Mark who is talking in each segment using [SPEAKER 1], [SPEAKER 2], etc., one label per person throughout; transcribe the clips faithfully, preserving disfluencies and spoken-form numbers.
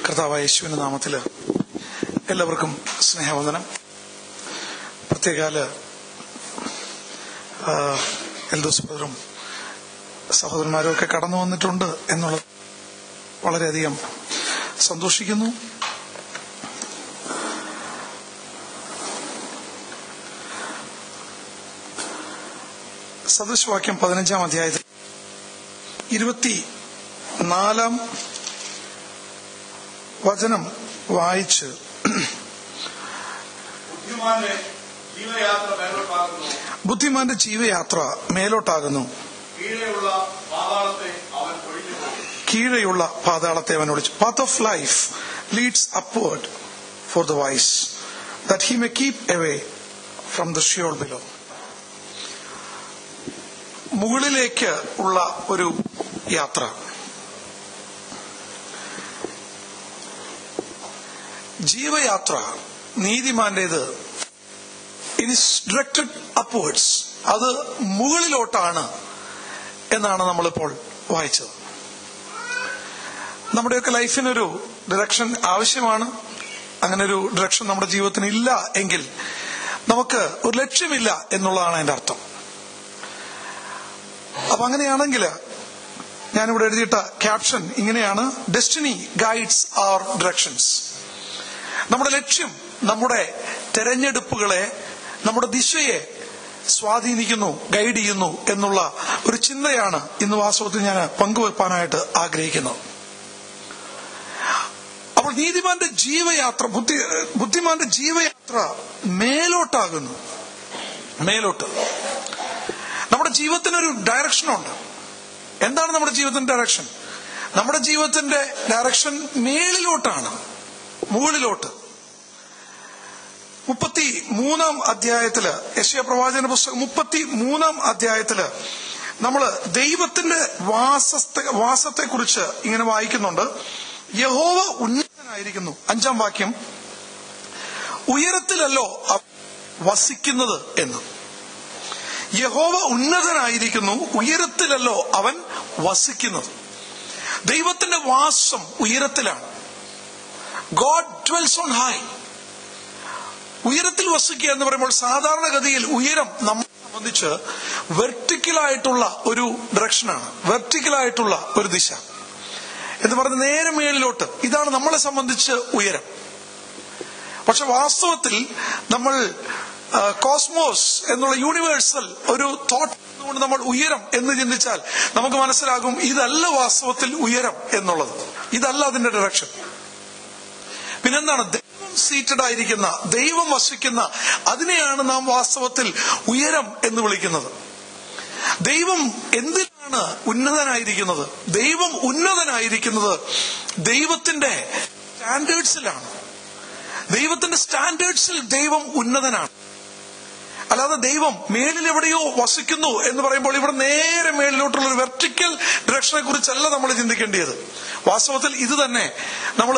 [SPEAKER 1] കർത്താവായ യേശുവിന്റെ നാമത്തിൽ എല്ലാവർക്കും സ്നേഹവന്ദനം. പ്രത്യേകാല് എൽദോസ് ബ്രദറും സഹോദരന്മാരും ഒക്കെ കടന്നു വന്നിട്ടുണ്ട് എന്നുള്ളത് വളരെയധികം സന്തോഷിക്കുന്നു. സദൃശവാക്യം പതിനഞ്ചാം അധ്യായത്തിൽ ഇരുപത്തി നാലാം വചനം വായിച്ച് ബുദ്ധിമാന്റെ ജീവയാത്ര മേലോട്ടാകുന്നു, കീഴെയുള്ള പാതാളത്തെ അവൻ ഒളിച്ചു. Path of life leads upward for the wise, that he may keep away from the Sheol below. മുകളിലേക്ക് ഉള്ള ഒരു യാത്ര. ജീവയാത്ര നീതിമാന്റേത് ഇറ്റ് ഈസ് ഡയറക്റ്റഡ് അപ്വേർഡ്സ്, അത് മുകളിലോട്ടാണ് എന്നാണ് നമ്മളിപ്പോൾ വായിച്ചത്. നമ്മുടെയൊക്കെ ലൈഫിനൊരു ഡയറക്ഷൻ ആവശ്യമാണ്. അങ്ങനെ ഒരു ഡയറക്ഷൻ നമ്മുടെ ജീവിതത്തിന് ഇല്ല എങ്കിൽ നമുക്ക് ഒരു ലക്ഷ്യമില്ല എന്നുള്ളതാണ് അതിന്റെ അർത്ഥം. അപ്പൊ അങ്ങനെയാണെങ്കിൽ ഞാനിവിടെ എഴുതിയിട്ട ക്യാപ്ഷൻ ഇങ്ങനെയാണ്: ഡെസ്റ്റിനി ഗൈഡ്സ് അവർ ഡയറക്ഷൻസ്. നമ്മുടെ ലക്ഷ്യം നമ്മുടെ തെരഞ്ഞെടുപ്പുകളെ, നമ്മുടെ ദിശയെ സ്വാധീനിക്കുന്നു, ഗൈഡ് ചെയ്യുന്നു എന്നുള്ള ഒരു ചിന്തയാണ് ഇന്ന് വാസ്തവത്തിൽ ഞാൻ പങ്കുവെപ്പാനായിട്ട് ആഗ്രഹിക്കുന്നത്. അപ്പോൾ നീതിമാന്റെ ജീവയാത്ര, ബുദ്ധി ബുദ്ധിമാന്റെ ജീവയാത്ര മേലോട്ടാകുന്നു. മേലോട്ട് നമ്മുടെ ജീവിതത്തിനൊരു ഡയറക്ഷനുണ്ട്. എന്താണ് നമ്മുടെ ജീവിതത്തിന്റെ ഡയറക്ഷൻ? നമ്മുടെ ജീവിതത്തിന്റെ ഡയറക്ഷൻ മേളിലോട്ടാണ്, മുകളിലോട്ട്. മുപ്പത്തി മൂന്നാം അധ്യായത്തില്, യെശയ്യാ പ്രവാചകന്റെ പുസ്തകം മുപ്പത്തി മൂന്നാം അധ്യായത്തില് നമ്മള് ദൈവത്തിന്റെ വാസത്തെ വാസത്തെ കുറിച്ച് ഇങ്ങനെ വായിക്കുന്നുണ്ട്. യഹോവ ഉന്നതനായിരിക്കുന്നു. അഞ്ചാം വാക്യം, ഉയരത്തിലല്ലോ വസിക്കുന്നത് എന്ന്. യഹോവ ഉന്നതനായിരിക്കുന്നു, ഉയരത്തിലല്ലോ അവൻ വസിക്കുന്നത്. ദൈവത്തിന്റെ വാസം ഉയരത്തിലാണ്. God dwells on high. ഉയരത്തിൽ വസിക്കുക എന്ന് പറയുമ്പോൾ സാധാരണഗതിയിൽ ഉയരം നമ്മളെ സംബന്ധിച്ച് വെർട്ടിക്കലായിട്ടുള്ള ഒരു ഡയറക്ഷനാണ്, വെർട്ടിക്കലായിട്ടുള്ള ഒരു ദിശ എന്ന് പറഞ്ഞ് നേരെ മേളിലോട്ട്. ഇതാണ് നമ്മളെ സംബന്ധിച്ച് ഉയരം. പക്ഷെ വാസ്തവത്തിൽ നമ്മൾ കോസ്മോസ് എന്നുള്ള യൂണിവേഴ്സൽ ഒരു തോട്ട് കൊണ്ട് നമ്മൾ ഉയരം എന്ന് ചിന്തിച്ചാൽ നമുക്ക് മനസ്സിലാകും ഇതല്ല വാസ്തവത്തിൽ ഉയരം എന്നുള്ളത്. ഇതല്ല അതിന്റെ ഡയറക്ഷൻ. പിന്നെന്താണ്? ദൈവം സീറ്റഡ് ആയിരിക്കുന്ന, ദൈവം വസിക്കുന്ന, അതിനെയാണ് നാം വാസ്തവത്തിൽ ഉയരം എന്ന് വിളിക്കുന്നത്. ദൈവം എന്തിനാണ് ഉന്നതനായിരിക്കുന്നത്? ദൈവം ഉന്നതനായിരിക്കുന്നത് ദൈവത്തിന്റെ സ്റ്റാൻഡേർഡ്സിലാണ്. ദൈവത്തിന്റെ സ്റ്റാൻഡേർഡ്സിൽ ദൈവം ഉന്നതനാണ്. അല്ലാതെ ദൈവം മേലിൽ എവിടെയോ വസിക്കുന്നു എന്ന് പറയുമ്പോൾ ഇവിടെ നേരെ മേലിലോട്ടുള്ള ഒരു വെർട്ടിക്കൽ ഡയറക്ഷനെ കുറിച്ചല്ല നമ്മൾ ചിന്തിക്കേണ്ടത്. വാസ്തവത്തിൽ ഇത് തന്നെ നമ്മൾ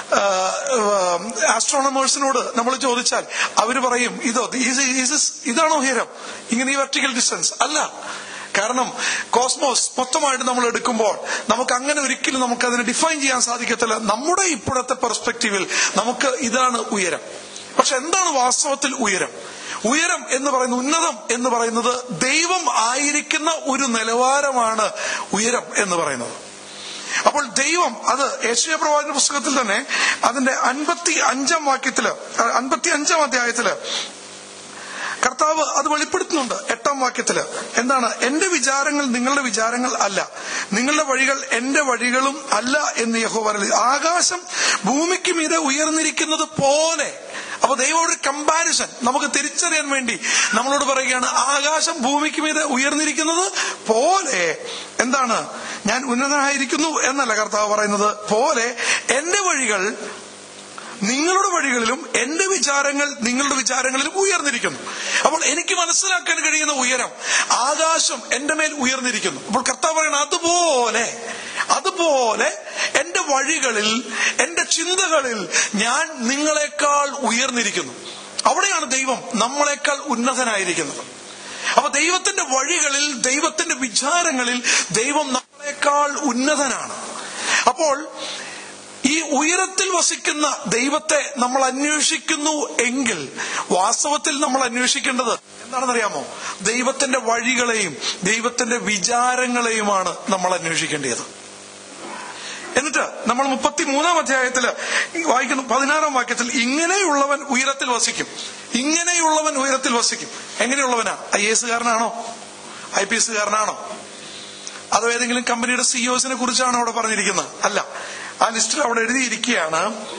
[SPEAKER 1] ആസ്ട്രോണമേഴ്സിനോട് നമ്മൾ ചോദിച്ചാൽ അവർ പറയും, ഇതോ ഇതാണോ ഉയരം, ഇങ്ങനെ ഈ വെർട്ടിക്കൽ ഡിസ്റ്റൻസ് അല്ല. കാരണം കോസ്മോസ് മൊത്തമായിട്ട് നമ്മൾ എടുക്കുമ്പോൾ നമുക്ക് അങ്ങനെ ഒരിക്കലും നമുക്ക് അതിനെ ഡിഫൈൻ ചെയ്യാൻ സാധിക്കത്തില്ല. നമ്മുടെ ഇപ്പോഴത്തെ പെർസ്പെക്റ്റീവിൽ നമുക്ക് ഇതാണ് ഉയരം. പക്ഷെ എന്താണ് വാസ്തവത്തിൽ ഉയരം? ഉയരം എന്ന് പറയുന്നത്, ഉന്നതം എന്ന് പറയുന്നത് ദൈവം ആയിരിക്കുന്ന ഒരു നിലവാരമാണ് ഉയരം എന്ന് പറയുന്നത്. അപ്പോൾ ദൈവം, അത് യെശയ്യാ പ്രവാചകന്റെ പുസ്തകത്തിൽ തന്നെ അതിന്റെ അൻപത്തി അഞ്ചാം വാക്യത്തില്, അൻപത്തി അഞ്ചാം അധ്യായത്തില് കർത്താവ് അത് വെളിപ്പെടുത്തുന്നുണ്ട്. എട്ടാം വാക്യത്തില് എന്താണ്? എന്റെ വിചാരങ്ങൾ നിങ്ങളുടെ വിചാരങ്ങൾ അല്ല, നിങ്ങളുടെ വഴികൾ എന്റെ വഴികളും അല്ല എന്ന് യഹോവ അരുളി. ആകാശം ഭൂമിക്ക് മീതെ ഉയർന്നിരിക്കുന്നത് പോലെ. അപ്പൊ ദൈവം ഒരു കമ്പാരിസൺ നമുക്ക് തിരിച്ചറിയാൻ വേണ്ടി നമ്മളോട് പറയുകയാണ്, ആകാശം ഭൂമിക്ക് മീതെ ഉയർന്നിരിക്കുന്നത് പോലെ. എന്താണ്? ഞാൻ ഉന്നതനായിരിക്കുന്നു എന്നല്ല കർത്താവ് പറയുന്നത്, പോലെ എന്റെ വഴികൾ നിങ്ങളുടെ വഴികളിലും എന്റെ വിചാരങ്ങൾ നിങ്ങളുടെ വിചാരങ്ങളിലും ഉയർന്നിരിക്കുന്നു. അപ്പോൾ എനിക്ക് മനസ്സിലാക്കാൻ കഴിയുന്ന ഉയരം, ആകാശം എന്റെ മേൽ ഉയർന്നിരിക്കുന്നു. അപ്പോൾ കർത്താവ് പറയണം, അതുപോലെ അതുപോലെ എന്റെ വഴികളിൽ, എന്റെ ചിന്തകളിൽ ഞാൻ നിങ്ങളെക്കാൾ ഉയർന്നിരിക്കുന്നു. അവിടെയാണ് ദൈവം നമ്മളെക്കാൾ ഉന്നതനായിരിക്കുന്നത്. അപ്പൊ ദൈവത്തിന്റെ വഴികളിൽ, ദൈവത്തിന്റെ വിചാരങ്ങളിൽ ദൈവം നമ്മളെക്കാൾ ഉന്നതനാണ്. അപ്പോൾ ഈ ഈ ഉയരത്തിൽ വസിക്കുന്ന ദൈവത്തെ നമ്മൾ അന്വേഷിക്കുന്നു എങ്കിൽ വാസ്തവത്തിൽ നമ്മൾ അന്വേഷിക്കേണ്ടത് എന്താണെന്നറിയാമോ? ദൈവത്തിന്റെ വഴികളെയും ദൈവത്തിന്റെ വിചാരങ്ങളെയുമാണ് നമ്മൾ അന്വേഷിക്കേണ്ടത്. എന്നിട്ട് നമ്മൾ മുപ്പത്തിമൂന്നാം അധ്യായത്തിൽ വായിക്കുന്ന പതിനാറാം വാക്യത്തിൽ ഇങ്ങനെയുള്ളവൻ ഉയരത്തിൽ വസിക്കും. ഇങ്ങനെയുള്ളവൻ ഉയരത്തിൽ വസിക്കും. എങ്ങനെയുള്ളവനാ? ഐ എ എസുകാരനാണോ? ഐ പി എസുകാരനാണോ? അതോ ഏതെങ്കിലും കമ്പനിയുടെ സിഇഒസിനെ കുറിച്ചാണോ അവിടെ പറഞ്ഞിരിക്കുന്നത്? അല്ല. ആ ലിസ്റ്റിൽ അവിടെ എഴുതിയിരിക്കുകയാണ്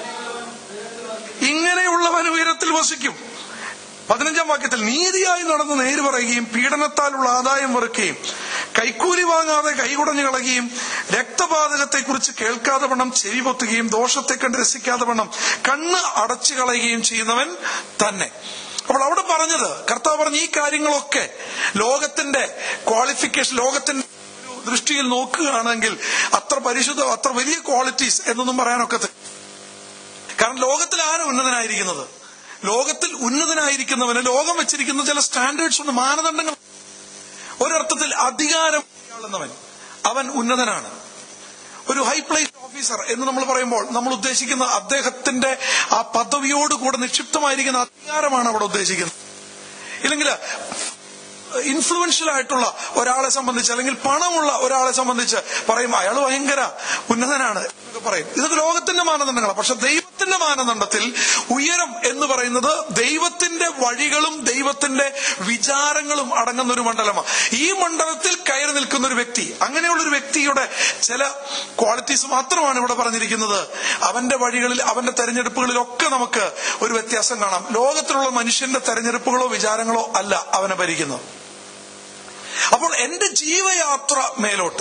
[SPEAKER 1] ഇങ്ങനെയുള്ളവൻ ഉയരത്തിൽ വസിക്കും. പതിനഞ്ചാം വാക്യത്തിൽ നീതിയായി നടന്ന് നേര് പറയുകയും പീഡനത്താലുള്ള ആദായം വെറുക്കുകയും കൈക്കൂലി വാങ്ങാതെ കൈകുടഞ്ഞു കളയുകയും രക്തപാതകത്തെക്കുറിച്ച് കേൾക്കാതെ വണ്ണം ചെവി പൊത്തുകയും ദോഷത്തെ കണ്ട് രസിക്കാതെ വണ്ണം കണ്ണ് അടച്ചു കളയുകയും ചെയ്യുന്നവൻ തന്നെ. അപ്പോൾ അവിടെ പറഞ്ഞത്, കർത്താവ് പറഞ്ഞ ഈ കാര്യങ്ങളൊക്കെ ലോകത്തിന്റെ ക്വാളിഫിക്കേഷൻ, ലോകത്തിന്റെ ദൃഷ്ടിയിൽ നോക്കുകയാണെങ്കിൽ അത്ര പരിശുദ്ധ, അത്ര വലിയ ക്വാളിറ്റീസ് എന്നൊന്നും പറയാനൊക്കത്തില്ല. കാരണം ലോകത്തിൽ ആരാ ഉന്നതനായിരിക്കുന്നത്? ലോകത്തിൽ ഉന്നതനായിരിക്കുന്നവന് ലോകം വെച്ചിരിക്കുന്ന ചില സ്റ്റാൻഡേർഡ്സ് ഉണ്ട്, മാനദണ്ഡങ്ങൾ. ഒരർത്ഥത്തിൽ അധികാരം കൈയാളുന്നവൻ അവൻ ഉന്നതനാണ്. ഒരു ഹൈ പ്ലേസ് ഓഫീസർ എന്ന് നമ്മൾ പറയുമ്പോൾ നമ്മൾ ഉദ്ദേശിക്കുന്ന അദ്ദേഹത്തിന്റെ ആ പദവിയോടുകൂടെ നിക്ഷിപ്തമായിരിക്കുന്ന അധികാരമാണ് അവിടെ ഉദ്ദേശിക്കുന്നത്. ഇല്ലെങ്കിൽ ഇൻഫ്ലുവൻഷ്യൽ ആയിട്ടുള്ള ഒരാളെ സംബന്ധിച്ച്, അല്ലെങ്കിൽ പണമുള്ള ഒരാളെ സംബന്ധിച്ച് പറയും അയാൾ ഭയങ്കര ഉന്നതനാണ് എന്നൊക്കെ പറയും. ഇതൊക്കെ ലോകത്തിന്റെ മാനദണ്ഡങ്ങളാണ്. പക്ഷെ ദൈവത്തിന്റെ മാനദണ്ഡത്തിൽ ഉയരം എന്ന് പറയുന്നത് ദൈവത്തിന്റെ വഴികളും ദൈവത്തിന്റെ വിചാരങ്ങളും അടങ്ങുന്ന ഒരു മണ്ഡലമാണ്. ഈ മണ്ഡലത്തിൽ കയറി നിൽക്കുന്ന ഒരു വ്യക്തി, അങ്ങനെയുള്ള ഒരു വ്യക്തിയുടെ ചില ക്വാളിറ്റീസ് മാത്രമാണ് ഇവിടെ പറഞ്ഞിരിക്കുന്നത്. അവന്റെ വഴികളിൽ, അവന്റെ തെരഞ്ഞെടുപ്പുകളിലൊക്കെ നമുക്ക് ഒരു വ്യത്യാസം കാണാം. ലോകത്തിലുള്ള മനുഷ്യന്റെ തെരഞ്ഞെടുപ്പുകളോ വിചാരങ്ങളോ അല്ല അവനെ ഭരിക്കുന്നത്. അപ്പോൾ എന്റെ ജീവയാത്ര മേലോട്ട്,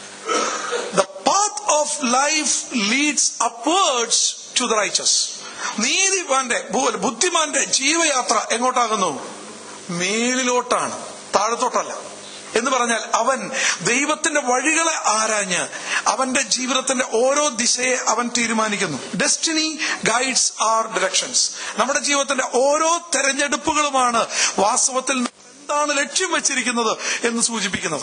[SPEAKER 1] the path of life leads upwards to the riches. നീതിമാന്റെ, ബുദ്ധിമാന്റെ ജീവയാത്ര എങ്ങോട്ടാകുന്നു? മേലിലോട്ടാണ്, താഴത്തോട്ടല്ല. എന്ന് പറഞ്ഞാൽ അവൻ ദൈവത്തിന്റെ വഴികളെ ആരാഞ്ഞ് അവന്റെ ജീവിതത്തിന്റെ ഓരോ ദിശയെ അവൻ തീരുമാനിക്കുന്നു. Destiny guides our directions. നമ്മുടെ ജീവിതത്തിന്റെ ഓരോ തെരഞ്ഞെടുപ്പുകളുമാണ് വാസ്തവത്തിൽ എന്താണ് ലക്ഷ്യം വെച്ചിരിക്കുന്നത് എന്ന് സൂചിപ്പിക്കുന്നത്.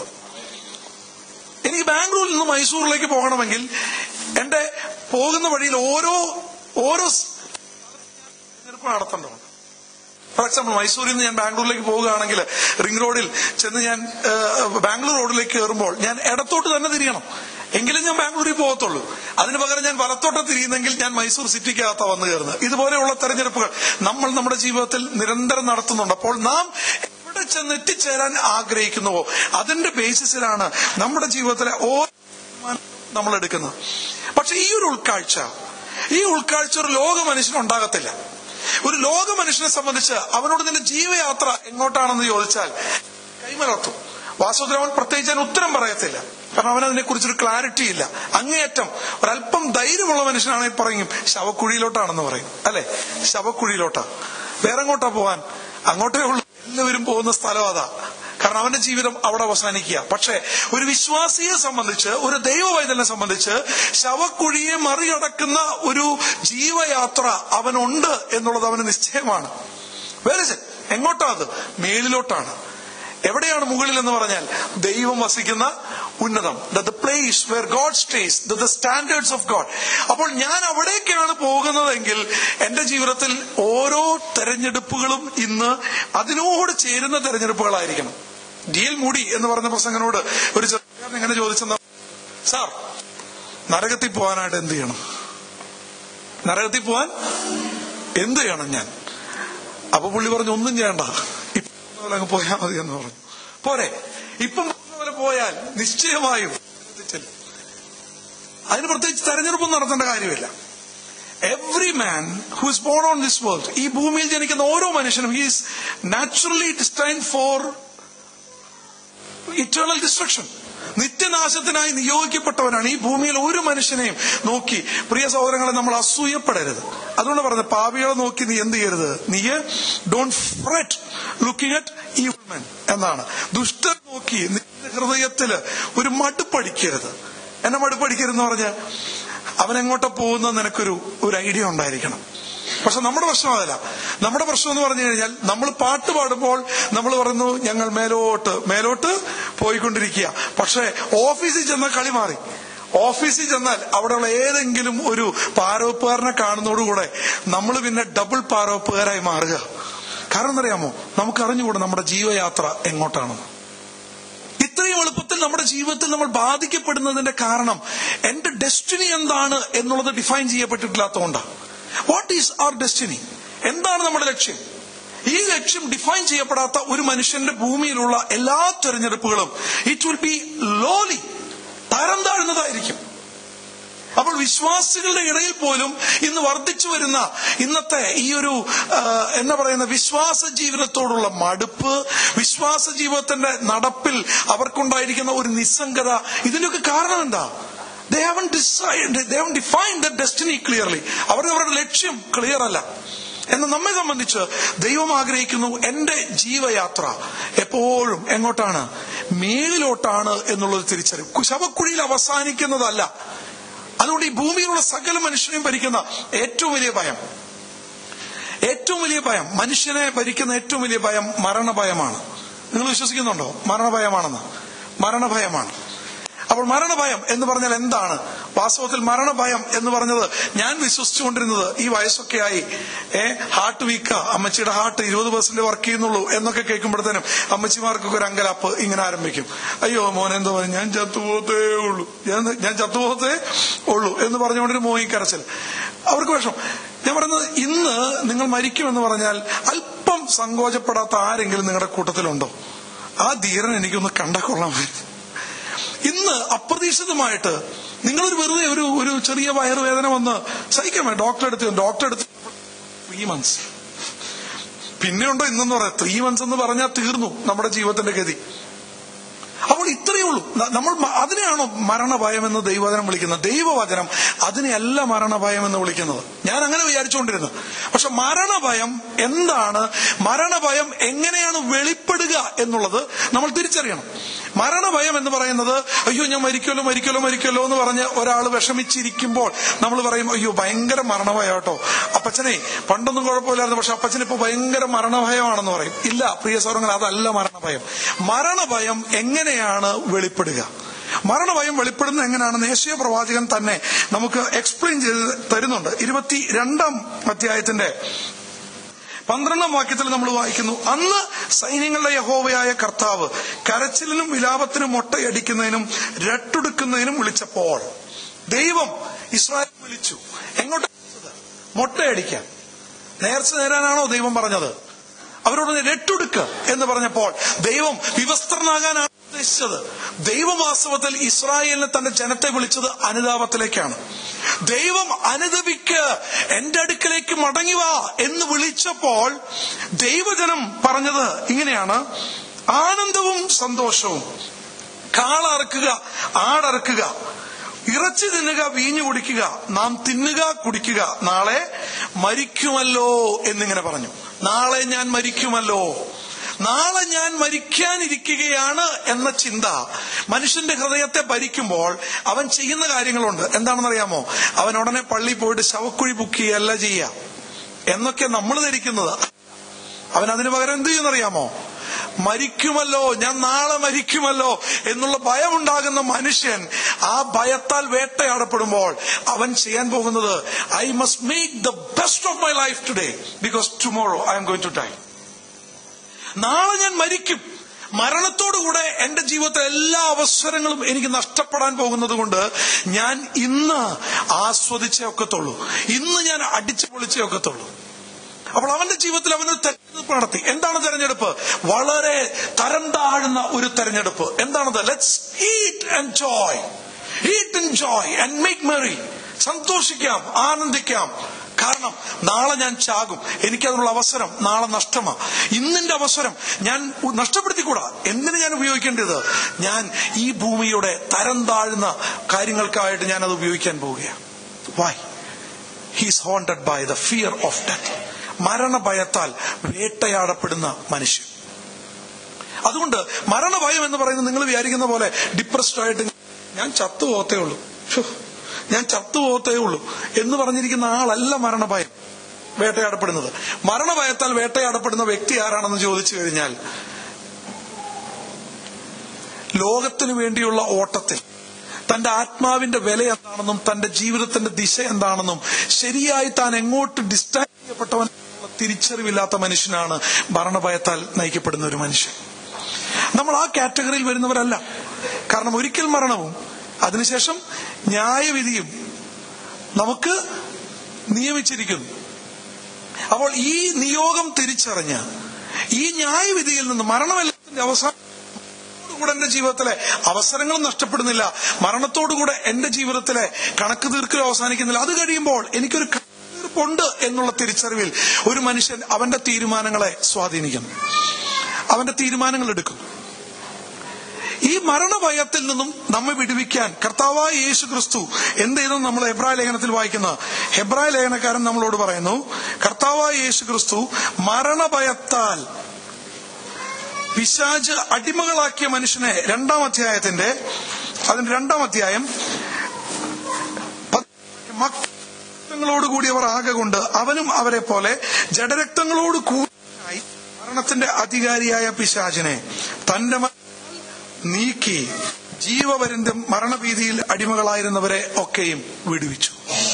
[SPEAKER 1] എനിക്ക് ബാംഗ്ലൂരിൽ നിന്ന് മൈസൂറിലേക്ക് പോകണമെങ്കിൽ എന്റെ പോകുന്ന വഴിയിൽ ഓരോ ഓരോ തെരഞ്ഞെടുപ്പ് നടത്തേണ്ടതുണ്ട്. ഫോർ എക്സാമ്പിൾ, മൈസൂരിൽ നിന്ന് ഞാൻ ബാംഗ്ലൂരിലേക്ക് പോവുകയാണെങ്കിൽ റിംഗ് റോഡിൽ ചെന്ന് ഞാൻ ബാംഗ്ലൂർ റോഡിലേക്ക് കയറുമ്പോൾ ഞാൻ ഇടത്തോട്ട് തന്നെ തിരിയണം, എങ്കിലും ഞാൻ ബാംഗ്ലൂരിൽ പോകത്തുള്ളൂ. അതിന് പകരം ഞാൻ വലത്തോട്ട് തിരിയുന്നെങ്കിൽ ഞാൻ മൈസൂർ സിറ്റിക്കകത്ത് വന്നു കയറുന്നത്. ഇതുപോലെയുള്ള തെരഞ്ഞെടുപ്പുകൾ നമ്മൾ നമ്മുടെ ജീവിതത്തിൽ നിരന്തരം നടത്തുന്നുണ്ട്. അപ്പോൾ നാം എവിടെ ചെന്ന് എത്തിച്ചേരാൻ ആഗ്രഹിക്കുന്നുവോ അതിന്റെ ബേസിസിലാണ് നമ്മുടെ ജീവിതത്തിലെ ഓരോ തീരുമാനവും നമ്മൾ എടുക്കുന്നത്. പക്ഷെ ഈ ഒരു ഉൾക്കാഴ്ച ഈ ഉൾക്കാഴ്ച ഒരു ലോക മനുഷ്യനുണ്ടാകത്തില്ല. ഒരു ലോക മനുഷ്യനെ സംബന്ധിച്ച് അവനോട് നിന്റെ ജീവയാത്ര എങ്ങോട്ടാണെന്ന് ചോദിച്ചാൽ കൈമലർത്തും. വാസ്തവത്തിൽ അവൻ പ്രത്യേകിച്ച് അതിന് ഉത്തരം പറയത്തില്ല. കാരണം അവനതിനെ കുറിച്ചൊരു ക്ലാരിറ്റി ഇല്ല. അങ്ങേയറ്റം ഒരല്പം ധൈര്യമുള്ള മനുഷ്യനാണെങ്കിൽ പറയും ശവക്കുഴിയിലോട്ടാണെന്ന് പറയും, അല്ലെ? ശവക്കുഴിയിലോട്ടാ. വേറെ എങ്ങോട്ടാ പോവാൻ? അങ്ങോട്ടേ ഉള്ളൂ. എല്ലാവരും പോകുന്ന സ്ഥലം അതാ. കാരണം അവന്റെ ജീവിതം അവിടെ അവസാനിക്കുക. പക്ഷെ ഒരു വിശ്വാസിയെ സംബന്ധിച്ച്, ഒരു ദൈവവൈതലിനെ സംബന്ധിച്ച് ശവക്കുഴിയെ മറികടക്കുന്ന ഒരു ജീവയാത്ര അവനുണ്ട് എന്നുള്ളത് അവന് നിശ്ചയമാണ്. വേറെ എങ്ങോട്ടാ? അത് മേലിലോട്ടാണ്. എവിടെയാണ് മുകളിൽ എന്ന് പറഞ്ഞാൽ ദൈവം വസിക്കുന്ന ഉന്നതം, the place where God stays, the standards of God. അപ്പോൾ ഞാൻ അവിടേക്കാണ് പോകുന്നതെങ്കിൽ എന്റെ ജീവിതത്തിൽ ഓരോ തെരഞ്ഞെടുപ്പുകളും ഇന്ന് അതിനോട് ചേരുന്ന തെരഞ്ഞെടുപ്പുകളായിരിക്കണം. ഡി എൽ മൂഡി എന്ന് പറഞ്ഞ പ്രസംഗനോട് ഒരു ചെറുപ്പക്കാരൻ എങ്ങനെ ചോദിച്ചെന്ന, സാർ നരകത്തിൽ പോകാനായിട്ട് എന്ത് ചെയ്യണം? നരകത്തിൽ പോവാൻ എന്ത് ചെയ്യണം ഞാൻ? അപ്പൊ പുള്ളി പറഞ്ഞു, ഒന്നും ചെയ്യണ്ട, ഇപ്പം അങ്ങ് പോയാൽ മതി എന്ന് പറഞ്ഞു. പോരെ, ഇപ്പം പോലെ പോയാൽ നിശ്ചയമായും അതിന് പ്രത്യേകിച്ച് തെരഞ്ഞെടുപ്പൊന്നും നടത്തേണ്ട കാര്യമില്ല. Every man who is born on this world, ഈ ഭൂമിയിൽ ജനിക്കുന്ന ഓരോ മനുഷ്യനും he is naturally destined for eternal destruction. നിത്യനാശത്തിനായി നിയോഗിക്കപ്പെട്ടവനാണ്. ഈ ഭൂമിയിൽ ഒരു മനുഷ്യനെയും നോക്കി, പ്രിയ സഹോദരങ്ങളെ, നമ്മൾ അസൂയപ്പെടരുത്. അതുകൊണ്ട് പറഞ്ഞത്, പാപികളെ നോക്കി നീ എന്ത് ചെയ്യരുത്, നീ don't fret looking at evil men എന്നാണ്. ദുഷ്ടൻ നോക്കി നിന്റെ ഹൃദയത്തില് ഒരു മടുപ്പടിക്കരുത്. എന്നെ മടുപ്പടിക്കരുതെന്ന് പറഞ്ഞ് അവനെങ്ങോട്ടാ പോകുന്നത് നിനക്കൊരു ഒരു ഐഡിയ ഉണ്ടായിരിക്കണം. പക്ഷെ നമ്മുടെ പ്രശ്നം അതല്ല. നമ്മുടെ പ്രശ്നം എന്ന് പറഞ്ഞു കഴിഞ്ഞാൽ, നമ്മൾ പാട്ട് പാടുമ്പോൾ നമ്മൾ പറയുന്നു ഞങ്ങൾ മേലോട്ട് മേലോട്ട് പോയിക്കൊണ്ടിരിക്കുക. പക്ഷെ ഓഫീസിൽ ചെന്ന കളി മാറി. ഓഫീസിൽ ചെന്നാൽ അവിടെയുള്ള ഏതെങ്കിലും ഒരു പാരോപ്പുകാരനെ കാണുന്നതോടുകൂടെ നമ്മൾ പിന്നെ ഡബിൾ പാരോപ്പുകാരായി മാറുക. കാരണം എന്നറിയാമോ, നമുക്ക് അറിഞ്ഞുകൂടെ നമ്മുടെ ജീവയാത്ര എങ്ങോട്ടാണെന്ന്. ഇത്രയും എളുപ്പത്തിൽ നമ്മുടെ ജീവിതത്തിൽ നമ്മൾ ബാധിക്കപ്പെടുന്നതിന്റെ കാരണം എന്റെ ഡെസ്റ്റിനി എന്താണ് എന്നുള്ളത് ഡിഫൈൻ ചെയ്യപ്പെട്ടിട്ടില്ലാത്തതുകൊണ്ടാണ്. What is our destiny? എന്താണ് നമ്മുടെ ലക്ഷ്യം? ഈ ലക്ഷ്യം ഡിഫൈൻ ചെയ്യപ്പെടാത്ത ഒരു മനുഷ്യന്റെ ഭൂമിയിലുള്ള എല്ലാ തെരഞ്ഞെടുപ്പുകളും ഇറ്റ് വിൽ ബി ലോലി, തരം താഴ്ന്നതായിരിക്കും. അപ്പോൾ വിശ്വാസികളുടെ ഇടയിൽ പോലും ഇന്ന് വർദ്ധിച്ചു വരുന്ന ഇന്നത്തെ ഈ ഒരു എന്താ പറയുന്ന വിശ്വാസ ജീവിതത്തോടുള്ള മടുപ്പ്, വിശ്വാസ ജീവിതത്തിന്റെ നടപ്പിൽ അവർക്കുണ്ടായിരിക്കുന്ന ഒരു നിസ്സംഗത, ഇതിനൊക്കെ കാരണം എന്താ? They haven't decided, they haven't defined their destiny clearly. അവരുടെ അവരുടെ ലക്ഷ്യം ക്ലിയർ അല്ല. എന്നാൽ നമ്മെ സംബന്ധിച്ച് ദൈവം ആഗ്രഹിക്കുന്നു എന്റെ ജീവയാത്ര എപ്പോഴും എങ്ങോട്ടാണ്? മേലിലോട്ടാണ് എന്നുള്ളത് തിരിച്ചറിവ്. ശവക്കുഴിയിൽ അവസാനിക്കുന്നതല്ല. അതുകൊണ്ട് ഈ ഭൂമിയിലുള്ള സകല മനുഷ്യനെയും ഭരിക്കുന്ന ഏറ്റവും വലിയ ഭയം, ഏറ്റവും വലിയ ഭയം, മനുഷ്യനെ ഭരിക്കുന്ന ഏറ്റവും വലിയ ഭയം മരണഭയമാണ്. നിങ്ങൾ വിശ്വസിക്കുന്നുണ്ടോ മരണഭയമാണെന്ന്? മരണഭയമാണ്. അപ്പോൾ മരണഭയം എന്ന് പറഞ്ഞാൽ എന്താണ്? വാസ്തവത്തിൽ മരണഭയം എന്ന് പറഞ്ഞത് ഞാൻ വിശ്വസിച്ചുകൊണ്ടിരുന്നത് ഈ വയസ്സൊക്കെയായി ഏഹ് ഹാർട്ട് വീക്കാ, അമ്മച്ചിയുടെ ഹാർട്ട് ഇരുപത് പെർസെന്റ് വർക്ക് ചെയ്യുന്നുള്ളൂ എന്നൊക്കെ കേൾക്കുമ്പോഴത്തേനും അമ്മച്ചിമാർക്കൊക്കെ ഒരു അങ്കലാപ്പ് ഇങ്ങനെ ആരംഭിക്കും. അയ്യോ മോനെന്തോ ഞാൻ ചത്തുപോകത്തേ ഉള്ളൂ, ഞാൻ ഞാൻ ചത്തുപോകത്തേ ഉള്ളൂ എന്ന് പറഞ്ഞുകൊണ്ടൊരു മോഹിക്കരച്ചിൽ, അവർക്ക് വിഷമം. ഞാൻ പറയുന്നത്, ഇന്ന് നിങ്ങൾ മരിക്കുമെന്ന് പറഞ്ഞാൽ അല്പം സങ്കോചപ്പെടാത്ത ആരെങ്കിലും നിങ്ങളുടെ കൂട്ടത്തിലുണ്ടോ? ആ ധീരൻ എനിക്കൊന്ന് കണ്ട കൊള്ളാമായിരുന്നു. ഇന്ന് അപ്രതീക്ഷിതമായിട്ട് നിങ്ങളൊരു വെറുതെ ഒരു ഒരു ചെറിയ വയറുവേദന വന്ന് സഹിക്കാൻ വേണ്ടി ഡോക്ടറെ എടുത്ത് ഡോക്ടറെ എടുത്ത് ത്രീ മന്ത്സ് പിന്നെ ഉണ്ടോ ഇന്നെന്ന് പറയാം. ത്രീ മന്ത്സ് എന്ന് പറഞ്ഞാൽ തീർന്നു നമ്മുടെ ജീവിതത്തിന്റെ ഗതി. അപ്പോൾ ഇത്രയേ ഉള്ളൂ. നമ്മൾ അതിനെയാണോ മരണഭയം എന്ന് ദൈവവചനം വിളിക്കുന്നത്? ദൈവവചനം അതിനെയല്ല മരണഭയം എന്ന് വിളിക്കുന്നത്. ഞാൻ അങ്ങനെ വിചാരിച്ചുകൊണ്ടിരുന്നു. പക്ഷെ മരണഭയം എന്താണ്, മരണഭയം എങ്ങനെയാണ് വെളിപ്പെടുക എന്നുള്ളത് നമ്മൾ തിരിച്ചറിയണം. മരണഭയം എന്ന് പറയുന്നത് അയ്യോ ഞാൻ മരിക്കല്ലോ മരിക്കല്ലോ മരിക്കല്ലോ എന്ന് പറഞ്ഞ് ഒരാൾ വിഷമിച്ചിരിക്കുമ്പോൾ നമ്മൾ പറയും അയ്യോ ഭയങ്കര മരണഭയം കേട്ടോ, അപ്പച്ചനെ പണ്ടൊന്നും കുഴപ്പമില്ലായിരുന്നു പക്ഷെ അപ്പച്ചന് ഇപ്പൊ ഭയങ്കര മരണഭയമാണെന്ന് പറയും. ഇല്ല പ്രിയ സഹോദരങ്ങൾ, അതല്ല മരണഭയം. മരണഭയം എങ്ങനെയാണ് വെളിപ്പെടുക? മരണഭയം വെളിപ്പെടുന്നത് എങ്ങനെയാണെന്ന് യെശയ്യാ പ്രവാചകൻ തന്നെ നമുക്ക് എക്സ്പ്ലെയിൻ ചെയ്ത് തരുന്നുണ്ട്. ഇരുപത്തി രണ്ടാം അധ്യായത്തിന്റെ പന്ത്രണ്ടാം വാക്യത്തിൽ നമ്മൾ വായിക്കുന്നു, അന്ന് സൈന്യങ്ങളുടെ യഹോവയായ കർത്താവ് കരച്ചിലിനും വിലാപത്തിനും മൊട്ടയടിക്കുന്നതിനും രട്ടുടുക്കുന്നതിനും വിളിച്ചപ്പോൾ. ദൈവം ഇസ്രായേൽ വിളിച്ചു. എങ്ങോട്ട്? മൊട്ടയടിക്കാൻ, നേർച്ച നേരാനാണോ ദൈവം പറഞ്ഞത്? അവരോട് രട്ടുടുക്ക എന്ന് പറഞ്ഞപ്പോൾ ദൈവം വിവസ്ത്രനാകാനാണ് ഉദ്ദേശിച്ചത്. ദൈവവാസ്തവത്തിൽ ഇസ്രായേലിനെ തന്റെ ജനത്തെ വിളിച്ചത് അനുതാപത്തിലേക്കാണ്. ദൈവം അനുദപിക്ക്, എന്റെ അടുക്കലേക്ക് മടങ്ങി വാ എന്ന് വിളിച്ചപ്പോൾ ദൈവജനം പറഞ്ഞത് ഇങ്ങനെയാണ്, ആനന്ദവും സന്തോഷവും, കാളറക്കുക ആടറക്കുക, ഇറച്ചി തിന്നുക വീഞ്ഞു കുടിക്കുക, നാം തിന്നുക കുടിക്കുക, നാളെ മരിക്കുമല്ലോ എന്നിങ്ങനെ പറഞ്ഞു. നാളെ ഞാൻ മരിക്കുമല്ലോ, നാളെ ഞാൻ മരിക്കാനിരിക്കുകയാണ് എന്ന ചിന്ത മനുഷ്യന്റെ ഹൃദയത്തെ ഭരിക്കുമ്പോൾ അവൻ ചെയ്യുന്ന കാര്യങ്ങളുണ്ട്. എന്താണെന്നറിയാമോ? അവൻ ഉടനെ പള്ളിയിൽ പോയിട്ട് ശവക്കുഴി ബുക്ക് ചെയ്യല്ല ചെയ്യുക എന്നൊക്കെ നമ്മൾ ധരിക്കുന്നത്. അവൻ അതിന് പകരം എന്ത് ചെയ്യുന്നറിയാമോ? മരിക്കുമല്ലോ, ഞാൻ നാളെ മരിക്കുമല്ലോ എന്നുള്ള ഭയമുണ്ടാകുന്ന മനുഷ്യൻ ആ ഭയത്താൽ വേട്ടയാടപ്പെടുമ്പോൾ അവൻ ചെയ്യാൻ പോകുന്നത്, I must make the best of my life today because tomorrow I am going to die. നാളെ ഞാൻ മരിക്കും. മരണത്തോടുകൂടെ എന്റെ ജീവിതത്തിലെ എല്ലാ അവസരങ്ങളും എനിക്ക് നഷ്ടപ്പെടാൻ പോകുന്നത് കൊണ്ട് ഞാൻ ഇന്ന് ആസ്വദിച്ചേ ഒക്കത്തുള്ളൂ, ഇന്ന് ഞാൻ അടിച്ചു പൊളിച്ചേ ഒക്കത്തുള്ളൂ. അപ്പോൾ അവന്റെ ജീവിതത്തിൽ അവനൊരു തെരഞ്ഞെടുപ്പ് നടത്തി. എന്താണ് തെരഞ്ഞെടുപ്പ്? വളരെ തരം താഴുന്ന ഒരു തെരഞ്ഞെടുപ്പ്. എന്താണത്? Let's eat and joy, eat and joy and make merry. സന്തോഷിക്കാം, ആനന്ദിക്കാം. കാരണം നാളെ ഞാൻ ചാകും, എനിക്കതിനുള്ള അവസരം നാളെ നഷ്ടമാ. ഇന്നിന്റെ അവസരം ഞാൻ നഷ്ടപ്പെടുത്തിക്കൂടാ. എന്തിനു ഞാൻ ഉപയോഗിക്കേണ്ടത്? ഞാൻ ഈ ഭൂമിയുടെ തരം താഴ്ന്ന കാര്യങ്ങൾക്കായിട്ട് ഞാൻ അത് ഉപയോഗിക്കാൻ പോവുകയാണ്. Why? He's haunted by the fear of death. മരണഭയത്താൽ വേട്ടയാടപ്പെടുന്ന മനുഷ്യൻ. അതുകൊണ്ട് മരണഭയം എന്ന് പറയുന്നത് നിങ്ങൾ വിചാരിക്കുന്ന പോലെ ഡിപ്രസ്ഡ് ആയിട്ട് ഞാൻ ചത്തുപോകത്തേ ഉള്ളൂ, ഞാൻ ചത്തുപോകത്തേ ഉള്ളൂ എന്ന് പറഞ്ഞിരിക്കുന്ന ആളല്ല മരണഭയം വേട്ടയാടപ്പെടുന്നത്. മരണഭയത്താൽ വേട്ടയാടപ്പെടുന്ന വ്യക്തി ആരാണെന്ന് ചോദിച്ചു കഴിഞ്ഞാൽ, ലോകത്തിനു വേണ്ടിയുള്ള ഓട്ടത്തിൽ തന്റെ ആത്മാവിന്റെ വില എന്താണെന്നും തന്റെ ജീവിതത്തിന്റെ ദിശ എന്താണെന്നും ശരിയായി താൻ എങ്ങോട്ട് ഡിസ്ട്രാക്ട് ചെയ്യപ്പെട്ടവൻ തിരിച്ചറിവില്ലാത്ത മനുഷ്യനാണ് മരണഭയത്താൽ നയിക്കപ്പെടുന്ന ഒരു മനുഷ്യൻ. നമ്മൾ ആ കാറ്റഗറിയിൽ വരുന്നവരല്ല. കാരണം ഒരിക്കൽ മരണവും അതിനുശേഷം ന്യായവിധിയും നമുക്ക് നിയമിച്ചിരിക്കുന്നു. അപ്പോൾ ഈ നിയോഗം തിരിച്ചറിഞ്ഞ് ഈ ന്യായവിധിയിൽ നിന്ന് മരണമെല്ലാത്തിന്റെ അവസാനം കൂടെ എന്റെ ജീവിതത്തിലെ അവസരങ്ങളും നഷ്ടപ്പെടുന്നില്ല, മരണത്തോടുകൂടെ എന്റെ ജീവിതത്തിലെ കണക്ക് തീർക്കലും അവസാനിക്കുന്നില്ല. അത് കഴിയുമ്പോൾ എനിക്കൊരു കണക്കുതീർപ്പുണ്ട് എന്നുള്ള തിരിച്ചറിവിൽ ഒരു മനുഷ്യൻ അവന്റെ തീരുമാനങ്ങളെ സ്വാധീനിക്കുന്നു, അവന്റെ തീരുമാനങ്ങൾ എടുക്കുന്നു. ഈ മരണഭയത്തിൽ നിന്നും നമ്മെ വിടുവിക്കാൻ കർത്താവായ യേശു ക്രിസ്തു എന്ത് ചെയ്തെന്ന് നമ്മൾ ഹെബ്രായ ലേഖനത്തിൽ വായിക്കുന്ന ഹെബ്രായ ലേഖനക്കാരൻ നമ്മളോട് പറയുന്നു, കർത്താവായ യേശു ക്രിസ്തു മരണഭയത്താൽ പിശാച് അടിമകളാക്കിയ മനുഷ്യനെ രണ്ടാം അധ്യായത്തിന്റെ അതിന്റെ രണ്ടാം അധ്യായം മക്കളോട് കൂടിയവർ ആകെ കൊണ്ട് അവനും അവരെ പോലെ ജഡരക്തങ്ങളോട് കൂടിയായി മരണത്തിന്റെ അധികാരിയായ പിശാചിനെ തന്റെ നീക്കി ജീവപര്യന്തം മരണഭീതിയിൽ അടിമകളായിരുന്നവരെ ഒക്കെയും വിടുവിച്ചു.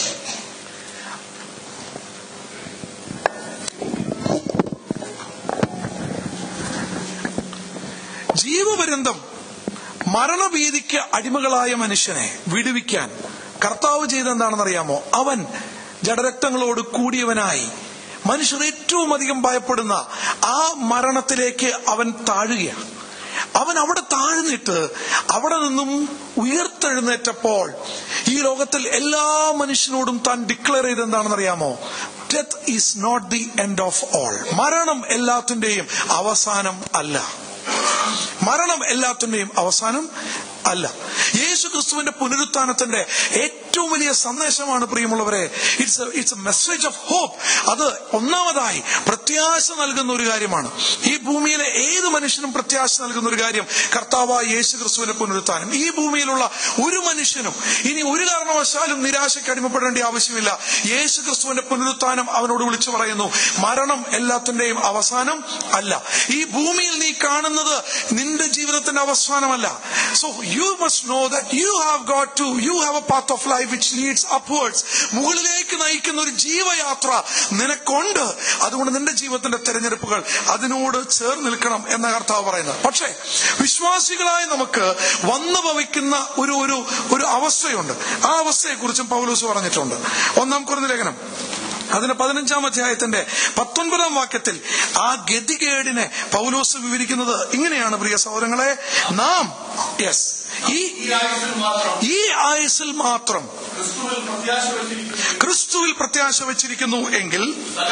[SPEAKER 1] ജീവപര്യന്തം മരണഭീതിക്ക് അടിമകളായ മനുഷ്യനെ വിടുവിക്കാൻ കർത്താവ് ചെയ്തെന്താണെന്നറിയാമോ? അവൻ ജഡരക്തങ്ങളോട് കൂടിയവനായി മനുഷ്യർ ഏറ്റവും അധികം ഭയപ്പെടുന്ന ആ മരണത്തിലേക്ക് അവൻ താഴുകയാണ്. അവൻ അവിടെ താഴ്ന്നിട്ട് അവിടെ നിന്നും ഉയർത്തെഴുന്നേറ്റപ്പോൾ ഈ ലോകത്തിൽ എല്ലാ മനുഷ്യനോടും താൻ ഡിക്ലെയർ ചെയ്തെന്താണെന്നറിയാമോ? Death is not the end of all. മരണം എല്ലാത്തിന്റെയും അവസാനം അല്ല. മരണം എല്ലാത്തിന്റെയും അവസാനം അല്ല. യേശു ക്രിസ്തുവിന്റെ പുനരുത്ഥാനത്തിന്റെ ഏറ്റവും വലിയ സന്ദേശമാണ് പ്രിയമുള്ളവരെ, it's it's a message of hope. അത് ഒന്നാമതായി പ്രത്യാശ നൽകുന്ന ഒരു കാര്യമാണ്. ഈ ഭൂമിയിലെ ഏത് മനുഷ്യനും പ്രത്യാശ നൽകുന്ന ഒരു കാര്യം കർത്താവായ യേശു ക്രിസ്തുവിന്റെ പുനരുത്ഥാനം. ഈ ഭൂമിയിലുള്ള ഒരു മനുഷ്യനും ഇനി ഒരു കാരണവശാലും നിരാശയ്ക്ക് അടിമപ്പെടേണ്ട ആവശ്യമില്ല. യേശു ക്രിസ്തുവിന്റെ പുനരുത്ഥാനം അവനോട് വിളിച്ചു പറയുന്നു, മരണം എല്ലാത്തിന്റെയും അവസാനം അല്ല. ഈ ഭൂമിയിൽ നീ കാണുന്നത് നിന്റെ ജീവിതത്തിന്റെ അവസാനമല്ല. So you must know that you have got to you have a path of life which leads upwards. മുകളിലേക്ക് നയിക്കുന്ന ഒരു ജീവയാത്ര നിനക്കുണ്ട്. അതുകൊണ്ട് നിന്റെ ജീവിതത്തിന്റെ തെരഞ്ഞെടുപ്പുകൾ അതിനോട് ചേർന്ന് നിൽക്കണം എന്ന കർത്താവ് പറയുന്നത്. പക്ഷേ വിശ്വാസികളായി നമുക്ക് വന്നു ഭവിക്കുന്ന ഒരു ഒരു ഒരു അവസ്ഥയുണ്ട്. ആ അവസ്ഥയെക്കുറിച്ചും പൗലോസ് പറഞ്ഞിട്ടുണ്ട്. ഒന്നാം കൊരിന്ത്യർ ലേഖനം അതിന് പതിനഞ്ചാം അധ്യായത്തിന്റെ പത്തൊൻപതാം വാക്യത്തിൽ ആ ഗതികേടിനെ പൗലോസ് വിവരിക്കുന്നത് ഇങ്ങനെയാണ്, പ്രിയ സഹോദരങ്ങളെ, നാം യെസ് ഈ ഈ ആയുസ്സിൽ മാത്രം ക്രിസ്തുവിൽ പ്രത്യാശ വച്ചിരിക്കുന്നു എങ്കിൽ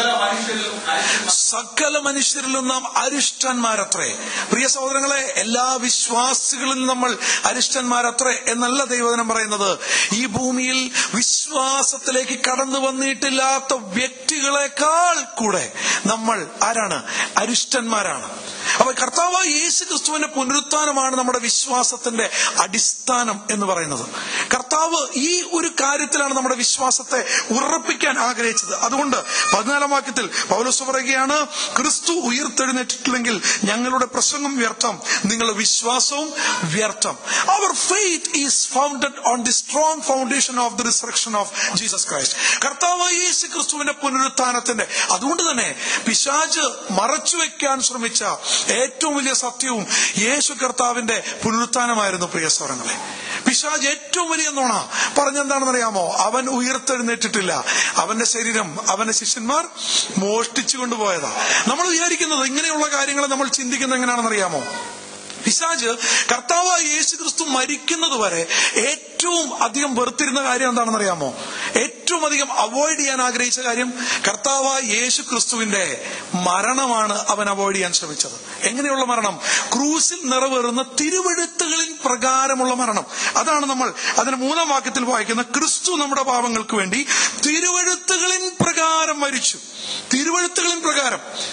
[SPEAKER 1] സകല മനുഷ്യരിലും നാം അരിഷ്ടന്മാരത്രേ. പ്രിയ സഹോദരങ്ങളെ, എല്ലാ വിശ്വാസികളിലും നമ്മൾ അരിഷ്ടന്മാരത്രേ എന്നല്ല ദൈവവചനം പറയുന്നത്. ഈ ഭൂമിയിൽ വിശ്വാസത്തിലേക്ക് കടന്നു വന്നിട്ടില്ലാത്ത വ്യക്തികളെക്കാൾ കൂടെ നമ്മൾ ആരാണ്? അരിഷ്ടന്മാരാണ്. അപ്പൊ കർത്താവായ യേശു ക്രിസ്തുവിന്റെ പുനരുത്ഥാനമാണ് നമ്മുടെ വിശ്വാസത്തിന്റെ അടിസ്ഥാനം എന്ന് പറയുന്നത്. കർത്താവ് ഈ ഒരു കാര്യത്തിലാണ് നമ്മുടെ വിശ്വാസത്തെ ഉറപ്പിക്കാൻ ആഗ്രഹിച്ചത്. അതുകൊണ്ട് പതിനാലാം വാക്യത്തിൽ പൗലോസ് പറയുകയാണ്, ക്രിസ്തു ഉയർത്തെഴുന്നേറ്റിട്ടില്ലെങ്കിൽ ഞങ്ങളുടെ പ്രസംഗം വ്യർത്ഥം, നിങ്ങളുടെ വിശ്വാസവും വ്യർത്ഥം. Our faith is founded on the strong foundation of the resurrection of Jesus Christ. കർത്താവായ യേശു ക്രിസ്തുവിന്റെ പുനരുത്ഥാനത്തിന്റെ, അതുകൊണ്ട് തന്നെ പിശാച് മറച്ചുവെക്കാൻ ശ്രമിച്ച ഏറ്റവും വലിയ സത്യവും യേശു കർത്താവിന്റെ പുനരുത്ഥാനമായിരുന്നു. പ്രിയ സഹോദരങ്ങളെ, പിശാച് ഏറ്റവും വലിയ നുണ പറഞ്ഞെന്താണെന്നറിയാമോ? അവൻ ഉയർത്തെഴുന്നേറ്റിട്ടില്ല, അവന്റെ ശരീരം അവന്റെ ശിഷ്യന്മാർ മോഷ്ടിച്ചു കൊണ്ടുപോയതാ. നമ്മൾ വിചാരിക്കുന്നത് ഇങ്ങനെയുള്ള കാര്യങ്ങൾ നമ്മൾ ചിന്തിക്കുന്നത് എങ്ങനെയാണെന്നറിയാമോ? പിശാച് കർത്താവായ യേശു ക്രിസ്തു മരിക്കുന്നത് വരെ ഏറ്റവും അധികം വെറുത്തിരുന്ന കാര്യം എന്താണെന്നറിയാമോ? ഏറ്റവും അധികം അവോയ്ഡ് ചെയ്യാൻ ആഗ്രഹിച്ച കാര്യം കർത്താവായ യേശു ക്രിസ്തുവിന്റെ മരണമാണ് അവൻ അവോയ്ഡ് ചെയ്യാൻ ശ്രമിച്ചത്. എങ്ങനെയുള്ള മരണം? ക്രൂസിൽ നിറവേറുന്ന തിരുവെഴുത്തുകളിൻ പ്രകാരമുള്ള മരണം. അതാണ് നമ്മൾ അതിന് മൂന്നാം വാക്യത്തിൽ വായിക്കുന്ന, ക്രിസ്തു നമ്മുടെ പാപങ്ങൾക്ക് വേണ്ടി തിരുവെഴുത്തുകളിൻ പ്രകാരം മരിച്ചു. തിരുവെഴുത്തുകളിൻ പ്രകാരം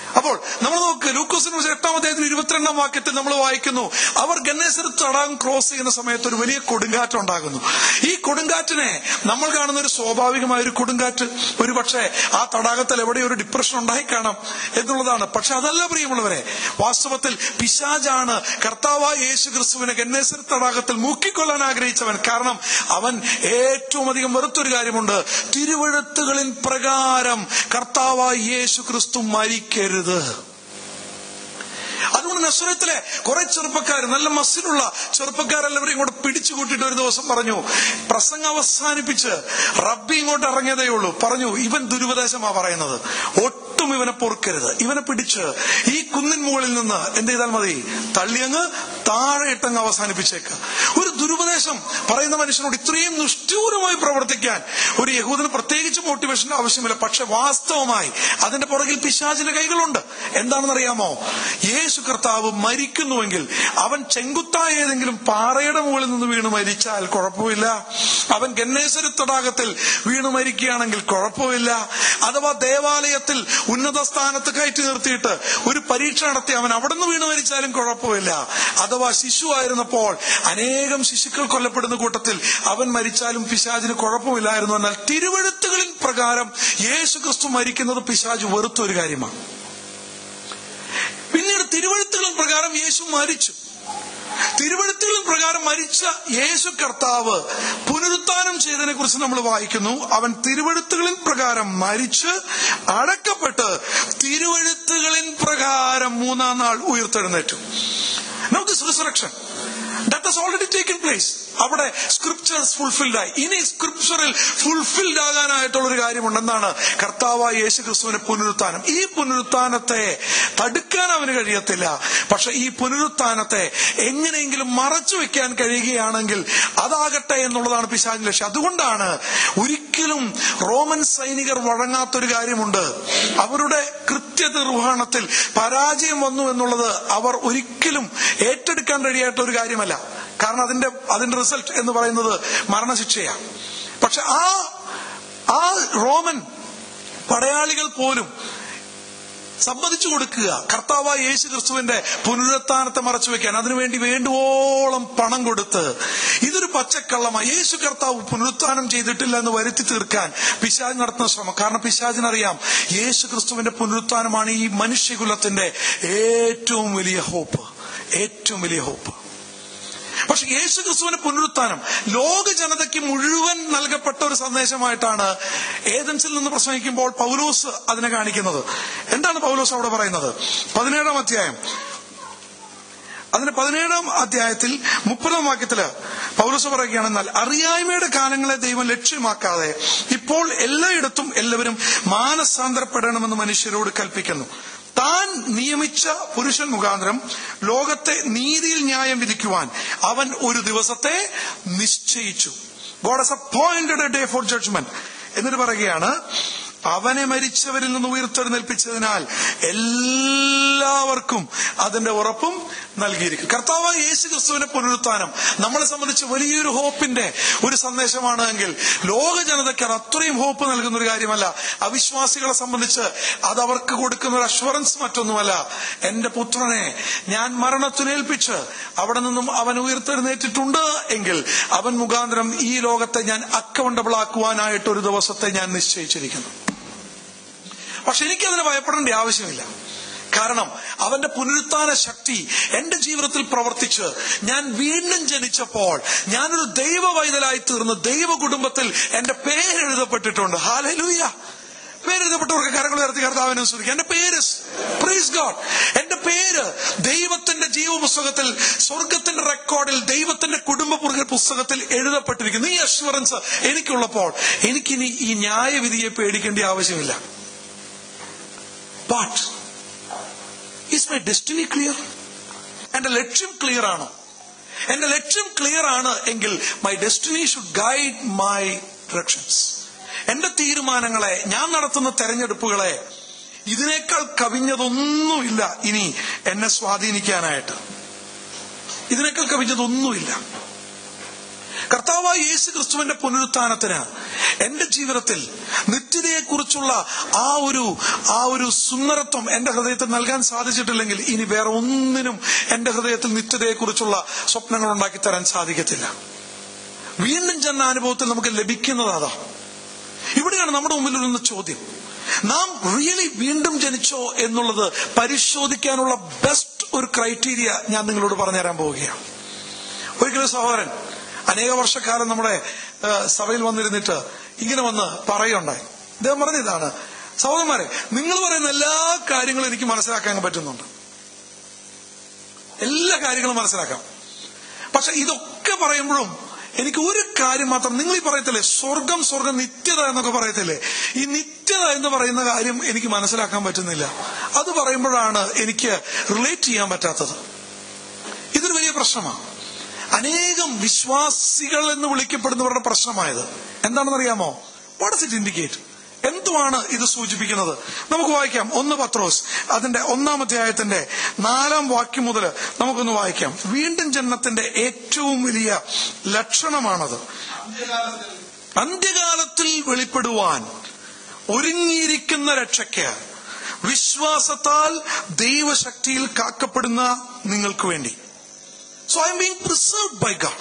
[SPEAKER 1] അപ്പോൾ നമ്മൾ നോക്ക്, ലൂക്കോസിന് എട്ടാം അധ്യായത്തിൽ ഇരുപത്തിരണ്ടാം വാക്യത്തിൽ നമ്മൾ വായിക്കുന്നു, അവർ ഗന്നേസരത്ത് തടാകം ക്രോസ് ചെയ്യുന്ന സമയത്ത് ഒരു വലിയ കൊടുങ്കാറ്റ് ഉണ്ടാകുന്നു. ഈ കൊടുങ്കാറ്റിനെ നമ്മൾ കാണുന്ന ഒരു സ്വാഭാവികമായ ഒരു കൊടുങ്കാറ്റ്, ഒരു പക്ഷേ ആ തടാകത്തിൽ എവിടെ ഒരു ഡിപ്രഷൻ ഉണ്ടായി കാണാം എന്നുള്ളതാണ്. പക്ഷെ അതല്ല പ്രിയമുള്ളവരെ, വാസ്തവത്തിൽ പിശാചാണ് കർത്താവായ യേശു ക്രിസ്തുവിനെ ഗന്നേസരത്ത് തടാകത്തിൽ മുക്കിക്കൊല്ലാൻ ആഗ്രഹിച്ചവൻ. കാരണം അവൻ ഏറ്റവും അധികം വെറുത്തൊരു കാര്യമുണ്ട്, തിരുവെഴുത്തുകളിൻ പ്രകാരം കർത്താവായ യേശു ക്രിസ്തു മരിക്കരുത്. അതുകൊണ്ട് നസ്രത്തിലെ കുറെ ചെറുപ്പക്കാർ, നല്ല മസിലുള്ള ചെറുപ്പക്കാരെല്ലാവരും ഇങ്ങോട്ട് പിടിച്ചു കൂട്ടിയിട്ട് ഒരു ദിവസം പറഞ്ഞു, പ്രസംഗം അവസാനിപ്പിച്ച് റബ്ബി ഇങ്ങോട്ട് ഇറങ്ങിയതേ ഉള്ളൂ, പറഞ്ഞു ഇവൻ ദുരുപദേശമാ പറയുന്നത്, ഒട്ടും ഇവനെ പൊറുക്കരുത്, ഇവനെ പിടിച്ച് ഈ കുന്നിൻ മുകളിൽ നിന്ന് എന്ത് ചെയ്താൽ മതി, തള്ളിയങ്ങ് താഴെ ഇട്ടങ്ങ് അവസാനിപ്പിച്ചേക്ക്. ഒരു ദുരുപദേശം പറയുന്ന മനുഷ്യനോട് ഇത്രയും നിഷ്ഠൂരമായി പ്രവർത്തിക്കാൻ ഒരു യഹൂദന് പ്രത്യേകിച്ച് മോട്ടിവേഷൻ ആവശ്യമില്ല. പക്ഷെ വാസ്തവമായി അതിന്റെ പുറകിൽ പിശാചിന്റെ കൈകളുണ്ട്. എന്താണെന്നറിയാമോ? യേശു കർത്താവ് മരിക്കുന്നുവെങ്കിൽ അവൻ ചെങ്കുത്തായ ഏതെങ്കിലും പാറയുടെ മുകളിൽ നിന്ന് വീണ് മരിച്ചാൽ കുഴപ്പമില്ല, അവൻ ഗന്നേസരത്ത് തടാകത്തിൽ വീണ് മരിക്കുകയാണെങ്കിൽ കുഴപ്പമില്ല, അഥവാ ദേവാലയത്തിൽ ഉന്നത സ്ഥാനത്ത് കയറ്റി നിർത്തിയിട്ട് ഒരു പരീക്ഷ നടത്തി അവൻ അവിടെ നിന്ന് വീണ് മരിച്ചാലും കുഴപ്പമില്ല, അഥവാ ശിശു ആയിരുന്നപ്പോൾ അനേകം ശിശുക്കൾ കൊല്ലപ്പെടുന്ന കൂട്ടത്തിൽ അവൻ മരിച്ചാലും പിശാചിന് കുഴപ്പമില്ലായിരുന്നു. എന്നാൽ തിരുവെഴുത്തുകളിൻ പ്രകാരം യേശു ക്രിസ്തു മരിക്കുന്നത് പിശാച് വെറുത്തൊരു കാര്യമാണ്. പിന്നീട് തിരുവെഴുത്തുകളിൻ പ്രകാരം യേശു മരിച്ചു. തിരുവെഴുത്തുകളിൻ പ്രകാരം മരിച്ച യേശു കർത്താവ് പുനരുത്ഥാനം ചെയ്തതിനെ കുറിച്ച് നമ്മൾ വായിക്കുന്നു. അവൻ തിരുവെഴുത്തുകളിൻ പ്രകാരം മരിച്ച് അടക്കപ്പെട്ട് തിരുവെഴുത്തുകളിൻ പ്രകാരം മൂന്നാം നാൾ ഉയർത്തെഴുന്നേറ്റു. Now this resurrection that has already taken place. അവിടെ സ്ക്രിപ്ചേഴ്സ് ഫുൾഫിൽഡ് ആയി. ഇനി സ്ക്രിപ്ചറിൽ ഫുൾഫിൽഡ് ആകാനായിട്ടുള്ള ഒരു കാര്യമുണ്ട്. എന്താണ്? കർത്താവായ യേശു ക്രിസ്തുവിന്റെ പുനരുത്ഥാനം. ഈ പുനരുത്ഥാനത്തെ തടുക്കാൻ അവന് കഴിയത്തില്ല. പക്ഷെ ഈ പുനരുത്ഥാനത്തെ എങ്ങനെയെങ്കിലും മറച്ചു വെക്കാൻ കഴിയുകയാണെങ്കിൽ അതാകട്ടെ എന്നുള്ളതാണ് പിശാചിന്റെ ലക്ഷ്യം. അതുകൊണ്ടാണ് ഒരിക്കലും റോമൻ സൈനികർ വഴങ്ങാത്തൊരു കാര്യമുണ്ട്. അവരുടെ കൃത്യനിർവഹണത്തിൽ പരാജയം വന്നു എന്നുള്ളത് അവർ ഒരിക്കലും ഏറ്റെടുക്കാൻ കഴിയാത്ത ഒരു കാര്യമല്ല. കാരണം അതിന്റെ അതിന്റെ റിസൾട്ട് എന്ന് പറയുന്നത് മരണശിക്ഷയാണ്. പക്ഷെ ആ ആ റോമൻ പടയാളികൾ പോലും സമ്മതിച്ചു കൊടുക്കുക കർത്താവായ യേശു ക്രിസ്തുവിന്റെ പുനരുത്ഥാനത്തെ മറച്ചു വെക്കാൻ. അതിനുവേണ്ടി വേണ്ടുവോളം പണം കൊടുത്ത് ഇതൊരു പച്ചക്കള്ളമാണ്, യേശു കർത്താവ് പുനരുത്ഥാനം ചെയ്തിട്ടില്ല എന്ന് വരുത്തി തീർക്കാൻ പിശാച് നടത്തുന്ന ശ്രമം. കാരണം പിശാചിനറിയാം യേശു ക്രിസ്തുവിന്റെ പുനരുത്ഥാനമാണ് ഈ മനുഷ്യകുലത്തിന്റെ ഏറ്റവും വലിയ ഹോപ്പ്, ഏറ്റവും വലിയ ഹോപ്പ്. പക്ഷെ യേശു ക്രിസ്തുവിന്റെ പുനരുത്ഥാനം ലോക ജനതയ്ക്ക് മുഴുവൻ നൽകപ്പെട്ട ഒരു സന്ദേശമായിട്ടാണ് ഏഥൻസിൽ നിന്ന് പ്രസംഗിക്കുമ്പോൾ പൗലോസ് അതിനെ കാണിക്കുന്നത്. എന്താണ് പൗലോസ് അവിടെ പറയുന്നത്? പതിനേഴാം അധ്യായം അതിന്റെ പതിനേഴാം അധ്യായത്തിൽ മുപ്പതാം വാക്യത്തില് പൗലോസ് പറയുകയാണ്, എന്നാൽ അറിയായ്മയുടെ കാലങ്ങളെ ദൈവം ലക്ഷ്യമാക്കാതെ ഇപ്പോൾ എല്ലായിടത്തും എല്ലാവരും മാനസാന്തരപ്പെടണമെന്ന് മനുഷ്യരോട് കൽപ്പിക്കുന്നു. താൻ നിയമിച്ച പുരുഷൻ മുഖാന്തരം ലോകത്തെ നീതിയിൽ ന്യായം വിധിക്കുവാൻ അവൻ ഒരു ദിവസത്തെ നിശ്ചയിച്ചു. God has appointed a day for judgment. എന്നിട്ട് പറയുകയാണ്, അവനെ മരിച്ചവരിൽ നിന്ന് ഉയർത്തെഴുന്നേൽപ്പിച്ചതിനാൽ എല്ലാവർക്കും അതിന്റെ ഉറപ്പും നൽകിയിരിക്കും. കർത്താവായ യേശു ക്രിസ്തുവിന്റെ പുനരുത്ഥാനം നമ്മളെ സംബന്ധിച്ച് വലിയൊരു ഹോപ്പിന്റെ ഒരു സന്ദേശമാണ് എങ്കിൽ ലോക ജനതയ്ക്ക് അത് അത്രയും ഹോപ്പ് നൽകുന്ന ഒരു കാര്യമല്ല. അവിശ്വാസികളെ സംബന്ധിച്ച് അത് അവർക്ക് കൊടുക്കുന്ന ഒരു അഷ്വറൻസ് മറ്റൊന്നുമല്ല. എന്റെ പുത്രനെ ഞാൻ മരണത്തിനേൽപ്പിച്ച് അവിടെ നിന്നും അവൻ ഉയർത്തെഴുന്നേറ്റിട്ടുണ്ട് എങ്കിൽ അവൻ മുഖാന്തരം ഈ ലോകത്തെ ഞാൻ അക്കൗണ്ടബിൾ ആക്കുവാനായിട്ട് ഒരു ദിവസത്തെ ഞാൻ നിശ്ചയിച്ചിരിക്കുന്നു. പക്ഷെ എനിക്കതിനെ ഭയപ്പെടേണ്ട ആവശ്യമില്ല. കാരണം അവന്റെ പുനരുത്ഥാന ശക്തി എന്റെ ജീവിതത്തിൽ പ്രവർത്തിച്ച് ഞാൻ വീണ്ടും ജനിച്ചപ്പോൾ ഞാനൊരു ദൈവ വൈതലായി തീർന്ന് ദൈവ കുടുംബത്തിൽ എന്റെ പേരെഴുതപ്പെട്ടിട്ടുണ്ട്. ഹല്ലേലൂയ. പേരെഴുതപ്പെട്ടവർക്ക് കരങ്ങൾ ഉയർത്തി കർത്താവിനെ സ്തുതിക്കുക. എന്റെ പേര് പ്രൈസ് ഗോഡ്. എന്റെ പേര് ദൈവത്തിന്റെ ജീവപുസ്തകത്തിൽ, സ്വർഗത്തിന്റെ റെക്കോർഡിൽ, ദൈവത്തിന്റെ കുടുംബ പുസ്തകത്തിൽ എഴുതപ്പെട്ടിരിക്കുന്നു. ഈ അഷ്വറൻസ് എനിക്കുള്ളപ്പോൾ എനിക്കിനി ഈ ന്യായവിധിയെ പേടിക്കേണ്ട ആവശ്യമില്ല. But is my destiny clear? എന്റെ ലക്ഷ്യം ക്ലിയർ ആണോ? എന്റെ ലക്ഷ്യം ക്ലിയർ ആണ് എങ്കിൽ my destiny should guide my directions. എന്റെ തീരുമാനങ്ങളെ, ഞാൻ നടത്തുന്ന തെരഞ്ഞെടുപ്പുകളെ ഇതിനേക്കാൾ കവിഞ്ഞതൊന്നുമില്ല ഇനി എന്നെ സ്വാധീനിക്കാനായിട്ട്. ഇതിനേക്കാൾ കവിഞ്ഞതൊന്നുമില്ല. കർത്താവായ യേശു ക്രിസ്തുവിന്റെ പുനരുത്ഥാനത്തിന് എന്റെ ജീവിതത്തിൽ നിത്യതയെക്കുറിച്ചുള്ള ആ ഒരു ആ ഒരു സുന്ദരത്വം എന്റെ ഹൃദയത്തിൽ നൽകാൻ സാധിച്ചിട്ടില്ലെങ്കിൽ ഇനി വേറെ ഒന്നിനും എന്റെ ഹൃദയത്തിൽ നിത്യതയെക്കുറിച്ചുള്ള സ്വപ്നങ്ങൾ ഉണ്ടാക്കി തരാൻ സാധിക്കത്തില്ല. വീണ്ടും ജന്മ അനുഭവത്തിൽ നമുക്ക് ലഭിക്കുന്നത് അതാ. ഇവിടെയാണ് നമ്മുടെ മുമ്പിൽ ഒരു ചോദ്യം. നാം റിയലി വീണ്ടും ജനിച്ചോ എന്നുള്ളത് പരിശോധിക്കാനുള്ള ബെസ്റ്റ് ഒരു ക്രൈറ്റീരിയ ഞാൻ നിങ്ങളോട് പറഞ്ഞുതരാൻ പോവുകയാണ്. ഒരിക്കലും സഹോദരൻ അനേക വർഷക്കാലം നമ്മുടെ സഭയിൽ വന്നിരുന്നിട്ട് ഇങ്ങനെ വന്ന് പറയുണ്ടായി. അദ്ദേഹം പറഞ്ഞതാണ്, സഹോദരന്മാരെ, നിങ്ങൾ പറയുന്ന എല്ലാ കാര്യങ്ങളും എനിക്ക് മനസ്സിലാക്കാൻ പറ്റുന്നുണ്ട്, എല്ലാ കാര്യങ്ങളും മനസ്സിലാക്കാം. പക്ഷെ ഇതൊക്കെ പറയുമ്പോഴും എനിക്ക് ഒരു കാര്യം മാത്രം, നിങ്ങൾ ഈ പറയത്തില്ലേ സ്വർഗം സ്വർഗം നിത്യത എന്നൊക്കെ പറയത്തില്ലേ, ഈ നിത്യത എന്ന് പറയുന്ന കാര്യം എനിക്ക് മനസ്സിലാക്കാൻ പറ്റുന്നില്ല. അത് പറയുമ്പോഴാണ് എനിക്ക് റിലേറ്റ് ചെയ്യാൻ പറ്റാത്തത്. ഇതൊരു വലിയ പ്രശ്നമാണ്. അനേകം വിശ്വാസികൾ എന്ന് വിളിക്കപ്പെടുന്നവരുടെ പ്രശ്നമായത് എന്താണെന്നറിയാമോ? What does it indicate? എന്തുവാണ് ഇത് സൂചിപ്പിക്കുന്നത്? നമുക്ക് വായിക്കാം. ഒന്ന് പത്രോസ് അതിന്റെ ഒന്നാം അധ്യായത്തിന്റെ നാലാം വാക്യം മുതൽ നമുക്കൊന്ന് വായിക്കാം. വീണ്ടും ജന്മത്തിന്റെ ഏറ്റവും വലിയ ലക്ഷണമാണത്. അന്ത്യകാലത്തിൽ വെളിപ്പെടുവാൻ ഒരുങ്ങിയിരിക്കുന്ന രക്ഷയ്ക്ക് വിശ്വാസത്താൽ ദൈവശക്തിയിൽ കാക്കപ്പെടുന്ന നിങ്ങൾക്ക് വേണ്ടി. So I am being preserved by God.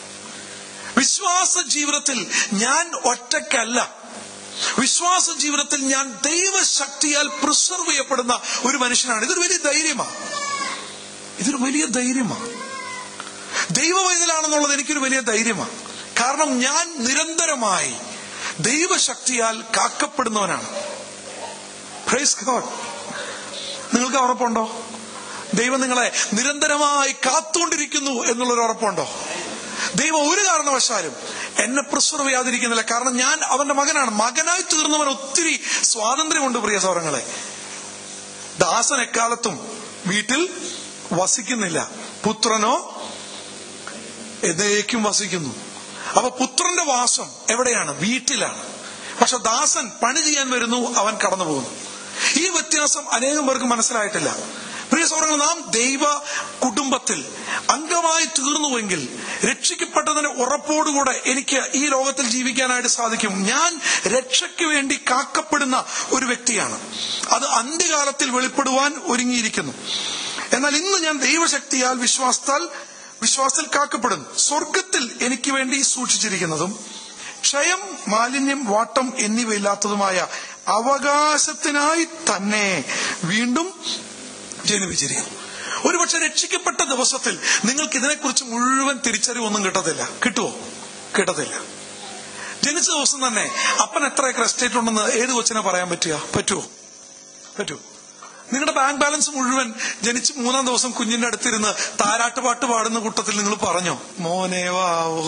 [SPEAKER 1] വിശ്വാസ ജീവിതത്തിൽ ഞാൻ ഒറ്റയ്ക്കല്ല. വിശ്വാസ ജീവിതത്തിൽ ഞാൻ ദൈവശക്തിയാൽ പ്രിസർവ് ചെയ്യപ്പെടുന്ന ഒരു മനുഷ്യനാണ്. ഇതൊരു വലിയ ധൈര്യമാണ്. ഇതൊരു വലിയ ധൈര്യമാണ്. ദൈവവൈതലാണെന്നുള്ളത് എനിക്കൊരു വലിയ ധൈര്യമാണ്. കാരണം ഞാൻ നിരന്തരമായി ദൈവശക്തിയാൽ കാക്കപ്പെടുന്നവനാണ്. Praise God. നിങ്ങൾക്ക് ഉറപ്പുണ്ടോ? ദൈവം നിങ്ങളെ നിരന്തരമായി കാത്തുകൊണ്ടിരിക്കുന്നു എന്നുള്ളൊരു ഉറപ്പുണ്ടോ? ദൈവം ഒരു കാരണവശാലും എന്നെ പ്രിസർവ് ചെയ്യാതിരിക്കുന്നില്ല. കാരണം ഞാൻ അവന്റെ മകനാണ്. മകനായി തീർന്നവൻ ഒത്തിരി സ്വാതന്ത്ര്യമുണ്ട് പ്രിയ സഹോദരങ്ങളെ. ദാസൻ എക്കാലത്തും വീട്ടിൽ വസിക്കുന്നില്ല, പുത്രനോ എന്നേക്കും വസിക്കുന്നു. അപ്പൊ പുത്രന്റെ വാസം എവിടെയാണ്? വീട്ടിലാണ്. പക്ഷെ ദാസൻ പണി ചെയ്യാൻ വരുന്നു, അവൻ കടന്നു പോകുന്നു. ഈ വ്യത്യാസം അനേകം പേർക്ക് മനസ്സിലായിട്ടില്ല. പ്രിയ സഹോദരങ്ങൾ, നാം ദൈവ കുടുംബത്തിൽ അംഗമായി തീർന്നുവെങ്കിൽ രക്ഷിക്കപ്പെട്ടതിന് ഉറപ്പോടുകൂടെ എനിക്ക് ഈ ലോകത്തിൽ ജീവിക്കാനായിട്ട് സാധിക്കും. ഞാൻ രക്ഷയ്ക്ക് വേണ്ടി കാക്കപ്പെടുന്ന ഒരു വ്യക്തിയാണ്. അത് അന്ത്യകാലത്തിൽ വെളിപ്പെടുവാൻ ഒരുങ്ങിയിരിക്കുന്നു. എന്നാൽ ഇന്ന് ഞാൻ ദൈവശക്തിയാൽ വിശ്വാസത്താൽ വിശ്വാസത്തിൽ കാക്കപ്പെടുന്നു. സ്വർഗത്തിൽ എനിക്ക് വേണ്ടി സൂക്ഷിച്ചിരിക്കുന്നതും ക്ഷയം, മാലിന്യം, വാട്ടം എന്നിവയില്ലാത്തതുമായ അവകാശത്തിനായി തന്നെ വീണ്ടും ജനിപ്പിച്ചിരിക്കുന്നു. ഒരുപക്ഷെ രക്ഷിക്കപ്പെട്ട ദിവസത്തിൽ നിങ്ങൾക്ക് ഇതിനെക്കുറിച്ച് മുഴുവൻ തിരിച്ചറിവൊന്നും കിട്ടത്തില്ല. കിട്ടുമോ? കിട്ടത്തില്ല. ജനിച്ച ദിവസം തന്നെ അപ്പൻ എത്ര ഏക്കർ എസ്റ്റേറ്റ് ഉണ്ടെന്ന് ഏത് കൊച്ചിനെ പറയാൻ പറ്റുക? പറ്റുമോ? പറ്റൂ? നിങ്ങളുടെ ബാങ്ക് ബാലൻസ് മുഴുവൻ ജനിച്ച് മൂന്നാം ദിവസം കുഞ്ഞിന്റെ അടുത്തിരുന്ന് താരാട്ടുപാട്ട് പാടുന്ന കൂട്ടത്തിൽ നിങ്ങൾ പറഞ്ഞോ, മോനെ വാ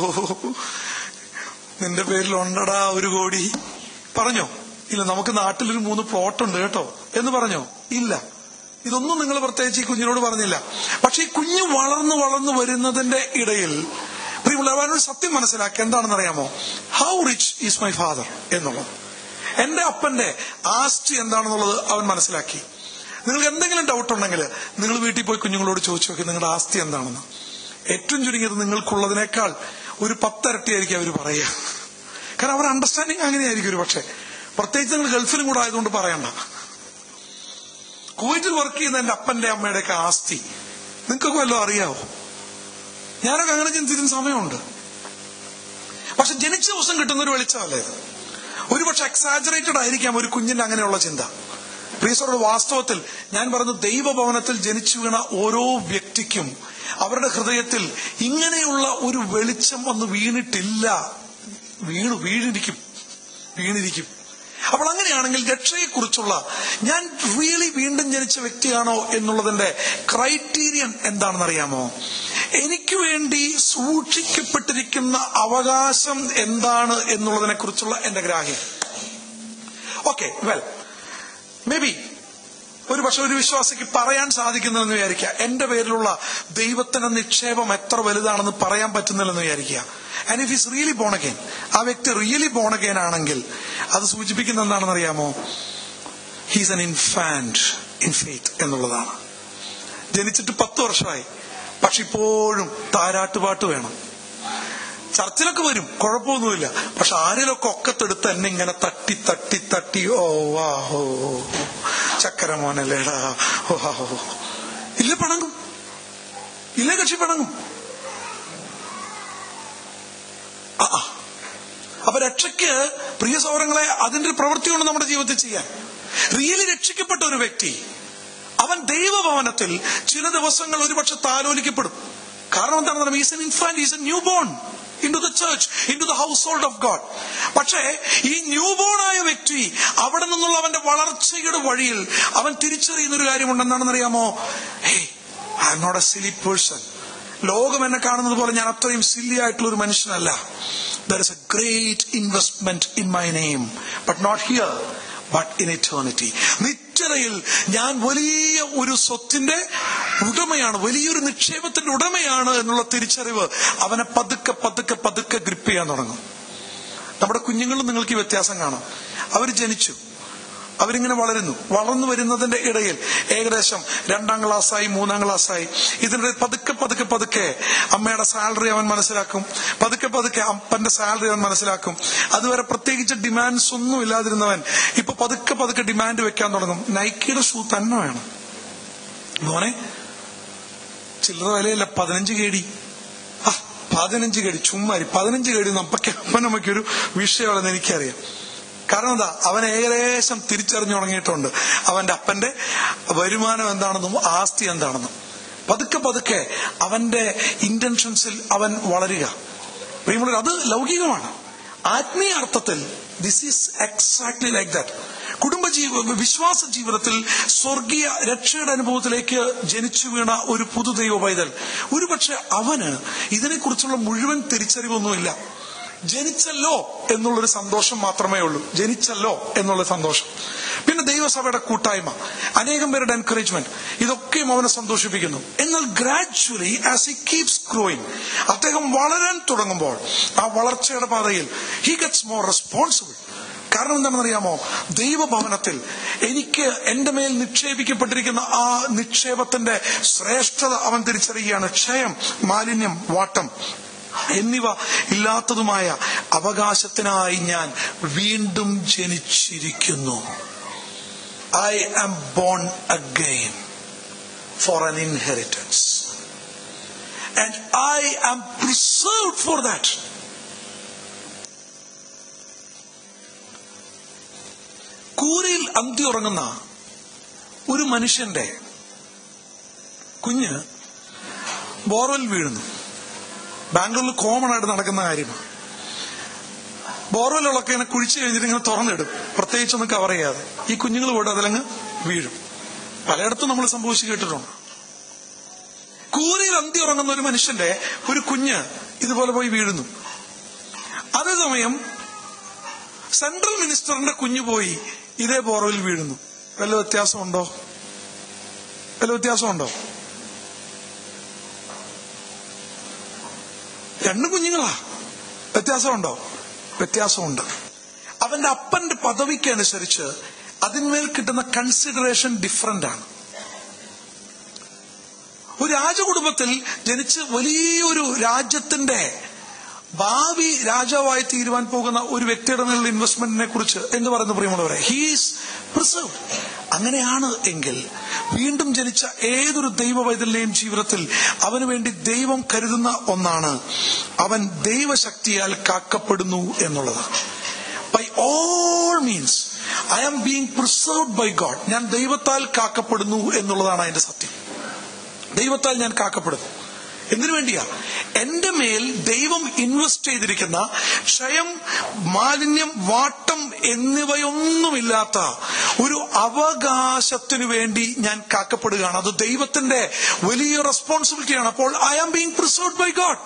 [SPEAKER 1] നിന്റെ പേരിൽ ഉണ്ടടാ ഒരു കോടി? പറഞ്ഞോ? ഇല്ല. നമുക്ക് നാട്ടിലൊരു മൂന്ന് പ്ലോട്ടുണ്ട് കേട്ടോ എന്ന് പറഞ്ഞോ? ഇല്ല. ഇതൊന്നും നിങ്ങൾ പ്രത്യേകിച്ച് ഈ കുഞ്ഞിനോട് പറഞ്ഞില്ല. പക്ഷെ ഈ കുഞ്ഞ് വളർന്നു വളർന്നു വരുന്നതിന്റെ ഇടയിൽ പ്രിയമുള്ളവനൊരു സത്യം മനസ്സിലാക്കി. എന്താണെന്നറിയാമോ? How rich is my father എന്നുള്ളത്, എന്റെ അപ്പന്റെ ആസ്തി എന്താണെന്നുള്ളത് അവൻ മനസ്സിലാക്കി. നിങ്ങൾക്ക് എന്തെങ്കിലും ഡൗട്ട് ഉണ്ടെങ്കിൽ നിങ്ങൾ വീട്ടിൽ പോയി കുഞ്ഞുങ്ങളോട് ചോദിച്ചു നോക്കി നിങ്ങളുടെ ആസ്തി എന്താണെന്ന്. ഏറ്റവും ചുരുങ്ങിയത് നിങ്ങൾക്കുള്ളതിനേക്കാൾ ഒരു പത്തരട്ടിയായിരിക്കും അവർ പറയുക. കാരണം അവരുടെ അണ്ടർസ്റ്റാൻഡിങ് അങ്ങനെയായിരിക്കും ഒരു പക്ഷെ. പ്രത്യേകിച്ച് നിങ്ങൾ ഗൾഫിലും കൂടെ ആയതുകൊണ്ട് പറയണ്ട. കുവൈറ്റിൽ വർക്ക് ചെയ്യുന്ന എന്റെ അപ്പന്റെ അമ്മയുടെ ഒക്കെ ആസ്തി നിങ്ങൾക്കൊക്കെ വല്ലതും അറിയാവോ? ഞാനൊക്കെ അങ്ങനെ ചിന്തിക്കുന്ന സമയമുണ്ട്. പക്ഷെ ജനിച്ച ദിവസം കിട്ടുന്ന ഒരു വെളിച്ചമല്ലേ ഇത്? ഒരുപക്ഷെ എക്സാജറേറ്റഡ് ആയിരിക്കാം ഒരു കുഞ്ഞിന്റെ അങ്ങനെയുള്ള ചിന്ത. പ്രിയസോട് വാസ്തവത്തിൽ ഞാൻ പറഞ്ഞു, ദൈവഭവനത്തിൽ ജനിച്ചു വീണ ഓരോ വ്യക്തിക്കും അവരുടെ ഹൃദയത്തിൽ ഇങ്ങനെയുള്ള ഒരു വെളിച്ചം വന്ന് വീണിട്ടില്ല. വീണു വീണിരിക്കും വീണിരിക്കും അപ്പോൾ അങ്ങനെയാണെങ്കിൽ രക്ഷയെക്കുറിച്ചുള്ള ഞാൻ റിയലി വീണ്ടും ജനിച്ച വ്യക്തിയാണോ എന്നുള്ളതിന്റെ ക്രൈറ്റീരിയൻ എന്താണെന്നറിയാമോ? എനിക്ക് വേണ്ടി സൂക്ഷിക്കപ്പെട്ടിരിക്കുന്ന അവകാശം എന്താണ് എന്നുള്ളതിനെ കുറിച്ചുള്ള എന്റെ ഗ്രാഹ്യം. ഓക്കെ, വെൽ മേ ബി ഒരു പക്ഷെ ഒരു വിശ്വാസിക്ക് പറയാൻ സാധിക്കുന്നില്ലെന്ന് വിചാരിക്കുക, എന്റെ പേരിലുള്ള ദൈവത്തിന്റെ നിക്ഷേപം എത്ര വലുതാണെന്ന് പറയാൻ പറ്റുന്നില്ലെന്ന് വിചാരിക്കുക. And if is really born again, ആ വ്യക്തി റിയലി ബോൺ അഗെയിൻ ആണെങ്കിൽ അത് സൂചിപ്പിക്കുന്ന എന്താണെന്ന് അറിയാമോ? He's an infant in faith എന്നുള്ളതാണ്. ജനിച്ചിട്ട് പത്ത് വർഷമായി, പക്ഷെ ഇപ്പോഴും താരാട്ടുപാട്ട് വേണം. ചർച്ചിലൊക്കെ വരും, കുഴപ്പമൊന്നുമില്ല. പക്ഷെ ആരെങ്കിലൊക്കെ ഒക്കത്തെടുത്ത് എന്നെ ഇങ്ങനെ തട്ടി തട്ടി തട്ടി ഓ വാ ഓ ചക്കര മോനല്ലേടാ ഓ ഓ ഇല്ല പണങ്ങും, ഇല്ല കക്ഷി പണങ്ങും. ആ അപ്പൊ രക്ഷയ്ക്ക് പ്രിയ സൗരങ്ങളെ അതിന്റെ ഒരു പ്രവൃത്തിയുണ്ട് നമ്മുടെ ജീവിതത്തിൽ ചെയ്യാൻ. റിയലി രക്ഷിക്കപ്പെട്ട ഒരു വ്യക്തി അവൻ ദൈവഭവനത്തിൽ ചില ദിവസങ്ങൾ ഒരുപക്ഷെ താലോലിക്കപ്പെടും. കാരണം എന്താണ്? Is an infant, is a new born into the church, into the household of God. പക്ഷേ ഈ ന്യൂ ബോൺ ആയ വ്യക്തി അവിടെ നിന്നുള്ള അവന്റെ വളർച്ചയുടെ വഴിയിൽ അവൻ തിരിച്ചറിയുന്ന ഒരു കാര്യമുണ്ടെന്നാണെന്ന് അറിയാമോ? Hey, I am not a silly person. ലോകം എന്നെ കാണുന്നത് പോലെ ഞാൻ അത്രയും സില്ലി ആയിട്ടുള്ള ഒരു മനുഷ്യനല്ല. There is a great investment in my name, but not here, but in eternity. നിത്യതയിൽ ഞാൻ വലിയ ഒരു സ്വത്തിന്റെ ഉടമയാണ്, വലിയൊരു നിക്ഷേപത്തിന്റെ ഉടമയാണ് എന്നുള്ള തിരിച്ചറിവ് അവനെ പതുക്കെ പതുക്കെ പതുക്കെ ഗ്രിപ്പ് ചെയ്യാൻ തുടങ്ങും. നമ്മുടെ കുഞ്ഞുങ്ങളും നിങ്ങൾക്ക് ഈ വ്യത്യാസം കാണാം. അവർ ജനിച്ചു, അവരിങ്ങനെ വളരുന്നു. വളർന്നു വരുന്നതിന്റെ ഇടയിൽ ഏകദേശം രണ്ടാം ക്ലാസ്സായി, മൂന്നാം ക്ലാസ്സായി, ഇതിന്റെ പതുക്കെ പതുക്കെ പതുക്കെ അമ്മയുടെ സാലറി അവൻ മനസ്സിലാക്കും, പതുക്കെ പതുക്കെ അപ്പന്റെ സാലറി അവൻ മനസ്സിലാക്കും. അതുവരെ പ്രത്യേകിച്ച് ഡിമാൻഡ്സ് ഒന്നും ഇല്ലാതിരുന്നവൻ ഇപ്പൊ പതുക്കെ പതുക്കെ ഡിമാൻഡ് വെക്കാൻ തുടങ്ങും. നൈക്കിയുടെ ഷൂ തന്നെ വേണം മോനെ, ചില്ലറ വിലയല്ല, പതിനഞ്ച് കേടി. ആ പതിനഞ്ച് കേടി ചുമ്മാരി, പതിനഞ്ച് കേടി അപ്പയ്ക്ക് അപ്പനമ്മയ്ക്കൊരു വിഷയമാണെന്ന് എനിക്കറിയാം. കാരണം എന്താ? അവൻ ഏകദേശം തിരിച്ചറിഞ്ഞു തുടങ്ങിയിട്ടുണ്ട് അവന്റെ അപ്പന്റെ വരുമാനം എന്താണെന്നും ആസ്തി എന്താണെന്നും. പതുക്കെ പതുക്കെ അവന്റെ ഇന്റൻഷൻസിൽ അവൻ വളരുക. അത് ലൗകികമാണ്. ആത്മീയ അർത്ഥത്തിൽ this is exactly like that. കുടുംബജീവ വിശ്വാസ ജീവിതത്തിൽ സ്വർഗീയ രക്ഷയുടെ അനുഭവത്തിലേക്ക് ജനിച്ചു വീണ ഒരു പുതു ദൈവ പൈതൽ ഒരുപക്ഷെ അവന് ഇതിനെക്കുറിച്ചുള്ള മുഴുവൻ തിരിച്ചറിവൊന്നുമില്ല. ജനിച്ചല്ലോ എന്നുള്ളൊരു സന്തോഷം മാത്രമേ ഉള്ളൂ, ജനിച്ചല്ലോ എന്നുള്ള സന്തോഷം. പിന്നെ ദൈവസഭയുടെ കൂട്ടായ്മ, അനേകം പേരുടെ എൻകറേജ്മെന്റ്, ഇതൊക്കെയും അവനെ സന്തോഷിപ്പിക്കുന്നു. എന്നാൽ gradually as he keeps growing, അദ്ദേഹം വളരാൻ തുടങ്ങുമ്പോൾ ആ വളർച്ചയുടെ പാതയിൽ ഹി ഗെറ്റ്സ് മോർ റെസ്പോൺസിബിൾ. കാരണം എന്താണെന്നറിയാമോ? ദൈവഭവനത്തിൽ എനിക്ക് എന്റെ മേൽ നിക്ഷേപിക്കപ്പെട്ടിരിക്കുന്ന ആ നിക്ഷേപത്തിന്റെ ശ്രേഷ്ഠത അവൻ തിരിച്ചറിയുകയാണ്. ക്ഷയം, മാലിന്യം, വാട്ടം എന്നിവ ഇല്ലാത്തതുമായ അവകാശത്തിനായി ഞാൻ വീണ്ടും ജനിച്ചിരിക്കുന്നു. I am born again for an inheritance and I am preserved for that. കൂരയിൽ അന്തി ഉറങ്ങുന്ന ഒരു മനുഷ്യന്റെ കുഞ്ഞ് ബോർവെൽ വീഴുന്നു. ബാംഗ്ലൂരിൽ കോമൺ ആയിട്ട് നടക്കുന്ന കാര്യമാണ്. ബോർവെല്ലുകളൊക്കെ ഇങ്ങനെ കുഴിച്ചു കഴിഞ്ഞിട്ട് ഇങ്ങനെ തുറന്നിടും, പ്രത്യേകിച്ചൊന്നും കവർ ചെയ്യാതെ. ഈ കുഞ്ഞുങ്ങൾ പോയിട്ട് അതിലങ്ങ് വീഴും. പലയിടത്തും നമ്മൾ സംഭവിച്ചു കേട്ടിട്ടുണ്ട്. കൂരയിൽ അന്തി ഉറങ്ങുന്ന ഒരു മനുഷ്യന്റെ ഒരു കുഞ്ഞ് ഇതുപോലെ പോയി വീഴുന്നു. അതേസമയം സെൻട്രൽ മിനിസ്റ്ററിന്റെ കുഞ്ഞു പോയി ഇതേ ബോർവെൽ വീഴുന്നു. വല്ല വ്യത്യാസമുണ്ടോ? വല്ല വ്യത്യാസമുണ്ടോ? രണ്ടു കുഞ്ഞുങ്ങളാ. വ്യത്യാസമുണ്ടോ? വ്യത്യാസമുണ്ട്. അവന്റെ അപ്പന്റെ പദവിക്ക് അനുസരിച്ച് അതിന്മേൽ കിട്ടുന്ന കൺസിഡറേഷൻ ഡിഫറന്റ് ആണ്. ഒരു രാജകുടുംബത്തിൽ ജനിച്ച് വലിയൊരു രാജ്യത്തിന്റെ ഭാവി രാജാവായി തീരുവാൻ പോകുന്ന ഒരു വ്യക്തിയുടെ മേലുള്ള ഇൻവെസ്റ്റ്മെന്റിനെ കുറിച്ച് എന്ന് പറയുന്ന പ്രിയമുള്ളവരെ, ഹീസ് പ്രിസർവ്ഡ്. അങ്ങനെയാണ് എങ്കിൽ വീണ്ടും ജനിച്ച ഏതൊരു ദൈവ പൈതലിന്റെയും ജീവിതത്തിൽ അവന് വേണ്ടി ദൈവം കരുതുന്ന ഒന്നാണ് അവൻ ദൈവശക്തിയാൽ കാക്കപ്പെടുന്നു എന്നുള്ളത്. By all means I am being preserved by God. ഞാൻ ദൈവത്താൽ കാക്കപ്പെടുന്നു എന്നുള്ളതാണ് അതിന്റെ സത്യം. ദൈവത്താൽ ഞാൻ കാക്കപ്പെടുന്നു. എന്തിനു വേണ്ടിയാ? എന്റെ മേൽ ദൈവം ഇൻവെസ്റ്റ് ചെയ്തിരിക്കുന്ന ക്ഷയം, മാലിന്യം, വാട്ടം എന്നിവയൊന്നുമില്ലാത്ത ഒരു അവകാശത്തിനു വേണ്ടി ഞാൻ കാക്കപ്പെടുകയാണ്. അത് ദൈവത്തിന്റെ വലിയ റെസ്പോൺസിബിലിറ്റിയാണ്. അപ്പോൾ I am being preserved by God.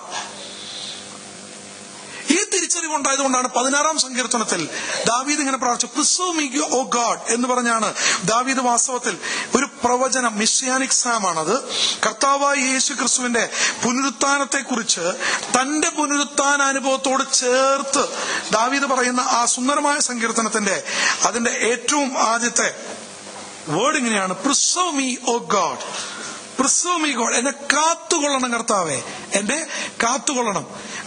[SPEAKER 1] ഈ തിരിച്ചറിവുണ്ടായതുകൊണ്ടാണ് പതിനാറാം സങ്കീർത്തനത്തിൽ ദാവീദ് ഇങ്ങനെ പ്രാർത്ഥിച്ചു, പ്രിസർവ് മീ ഓ ഗോഡ് എന്ന് പറഞ്ഞാണ് ദാവീദ് വാസ്തവത്തിൽ ഒരു പ്രവചനം, മിസ്സിയാനിക് സാമാണത്. കർത്താവായ യേശു ക്രിസ്തുവിന്റെ പുനരുത്ഥാനത്തെ കുറിച്ച് തന്റെ പുനരുത്ഥാന അനുഭവത്തോട് ചേർത്ത് ദാവീദ് പറയുന്ന ആ സുന്ദരമായ സങ്കീർത്തനത്തിന്റെ അതിന്റെ ഏറ്റവും ആദ്യത്തെ വേർഡ് ഇങ്ങനെയാണ്, preserve me O God. Preserve me God, എന്നെ കാത്തുകൊള്ളണം കർത്താവേ, എന്നെ കാത്തുകൊള്ളണം.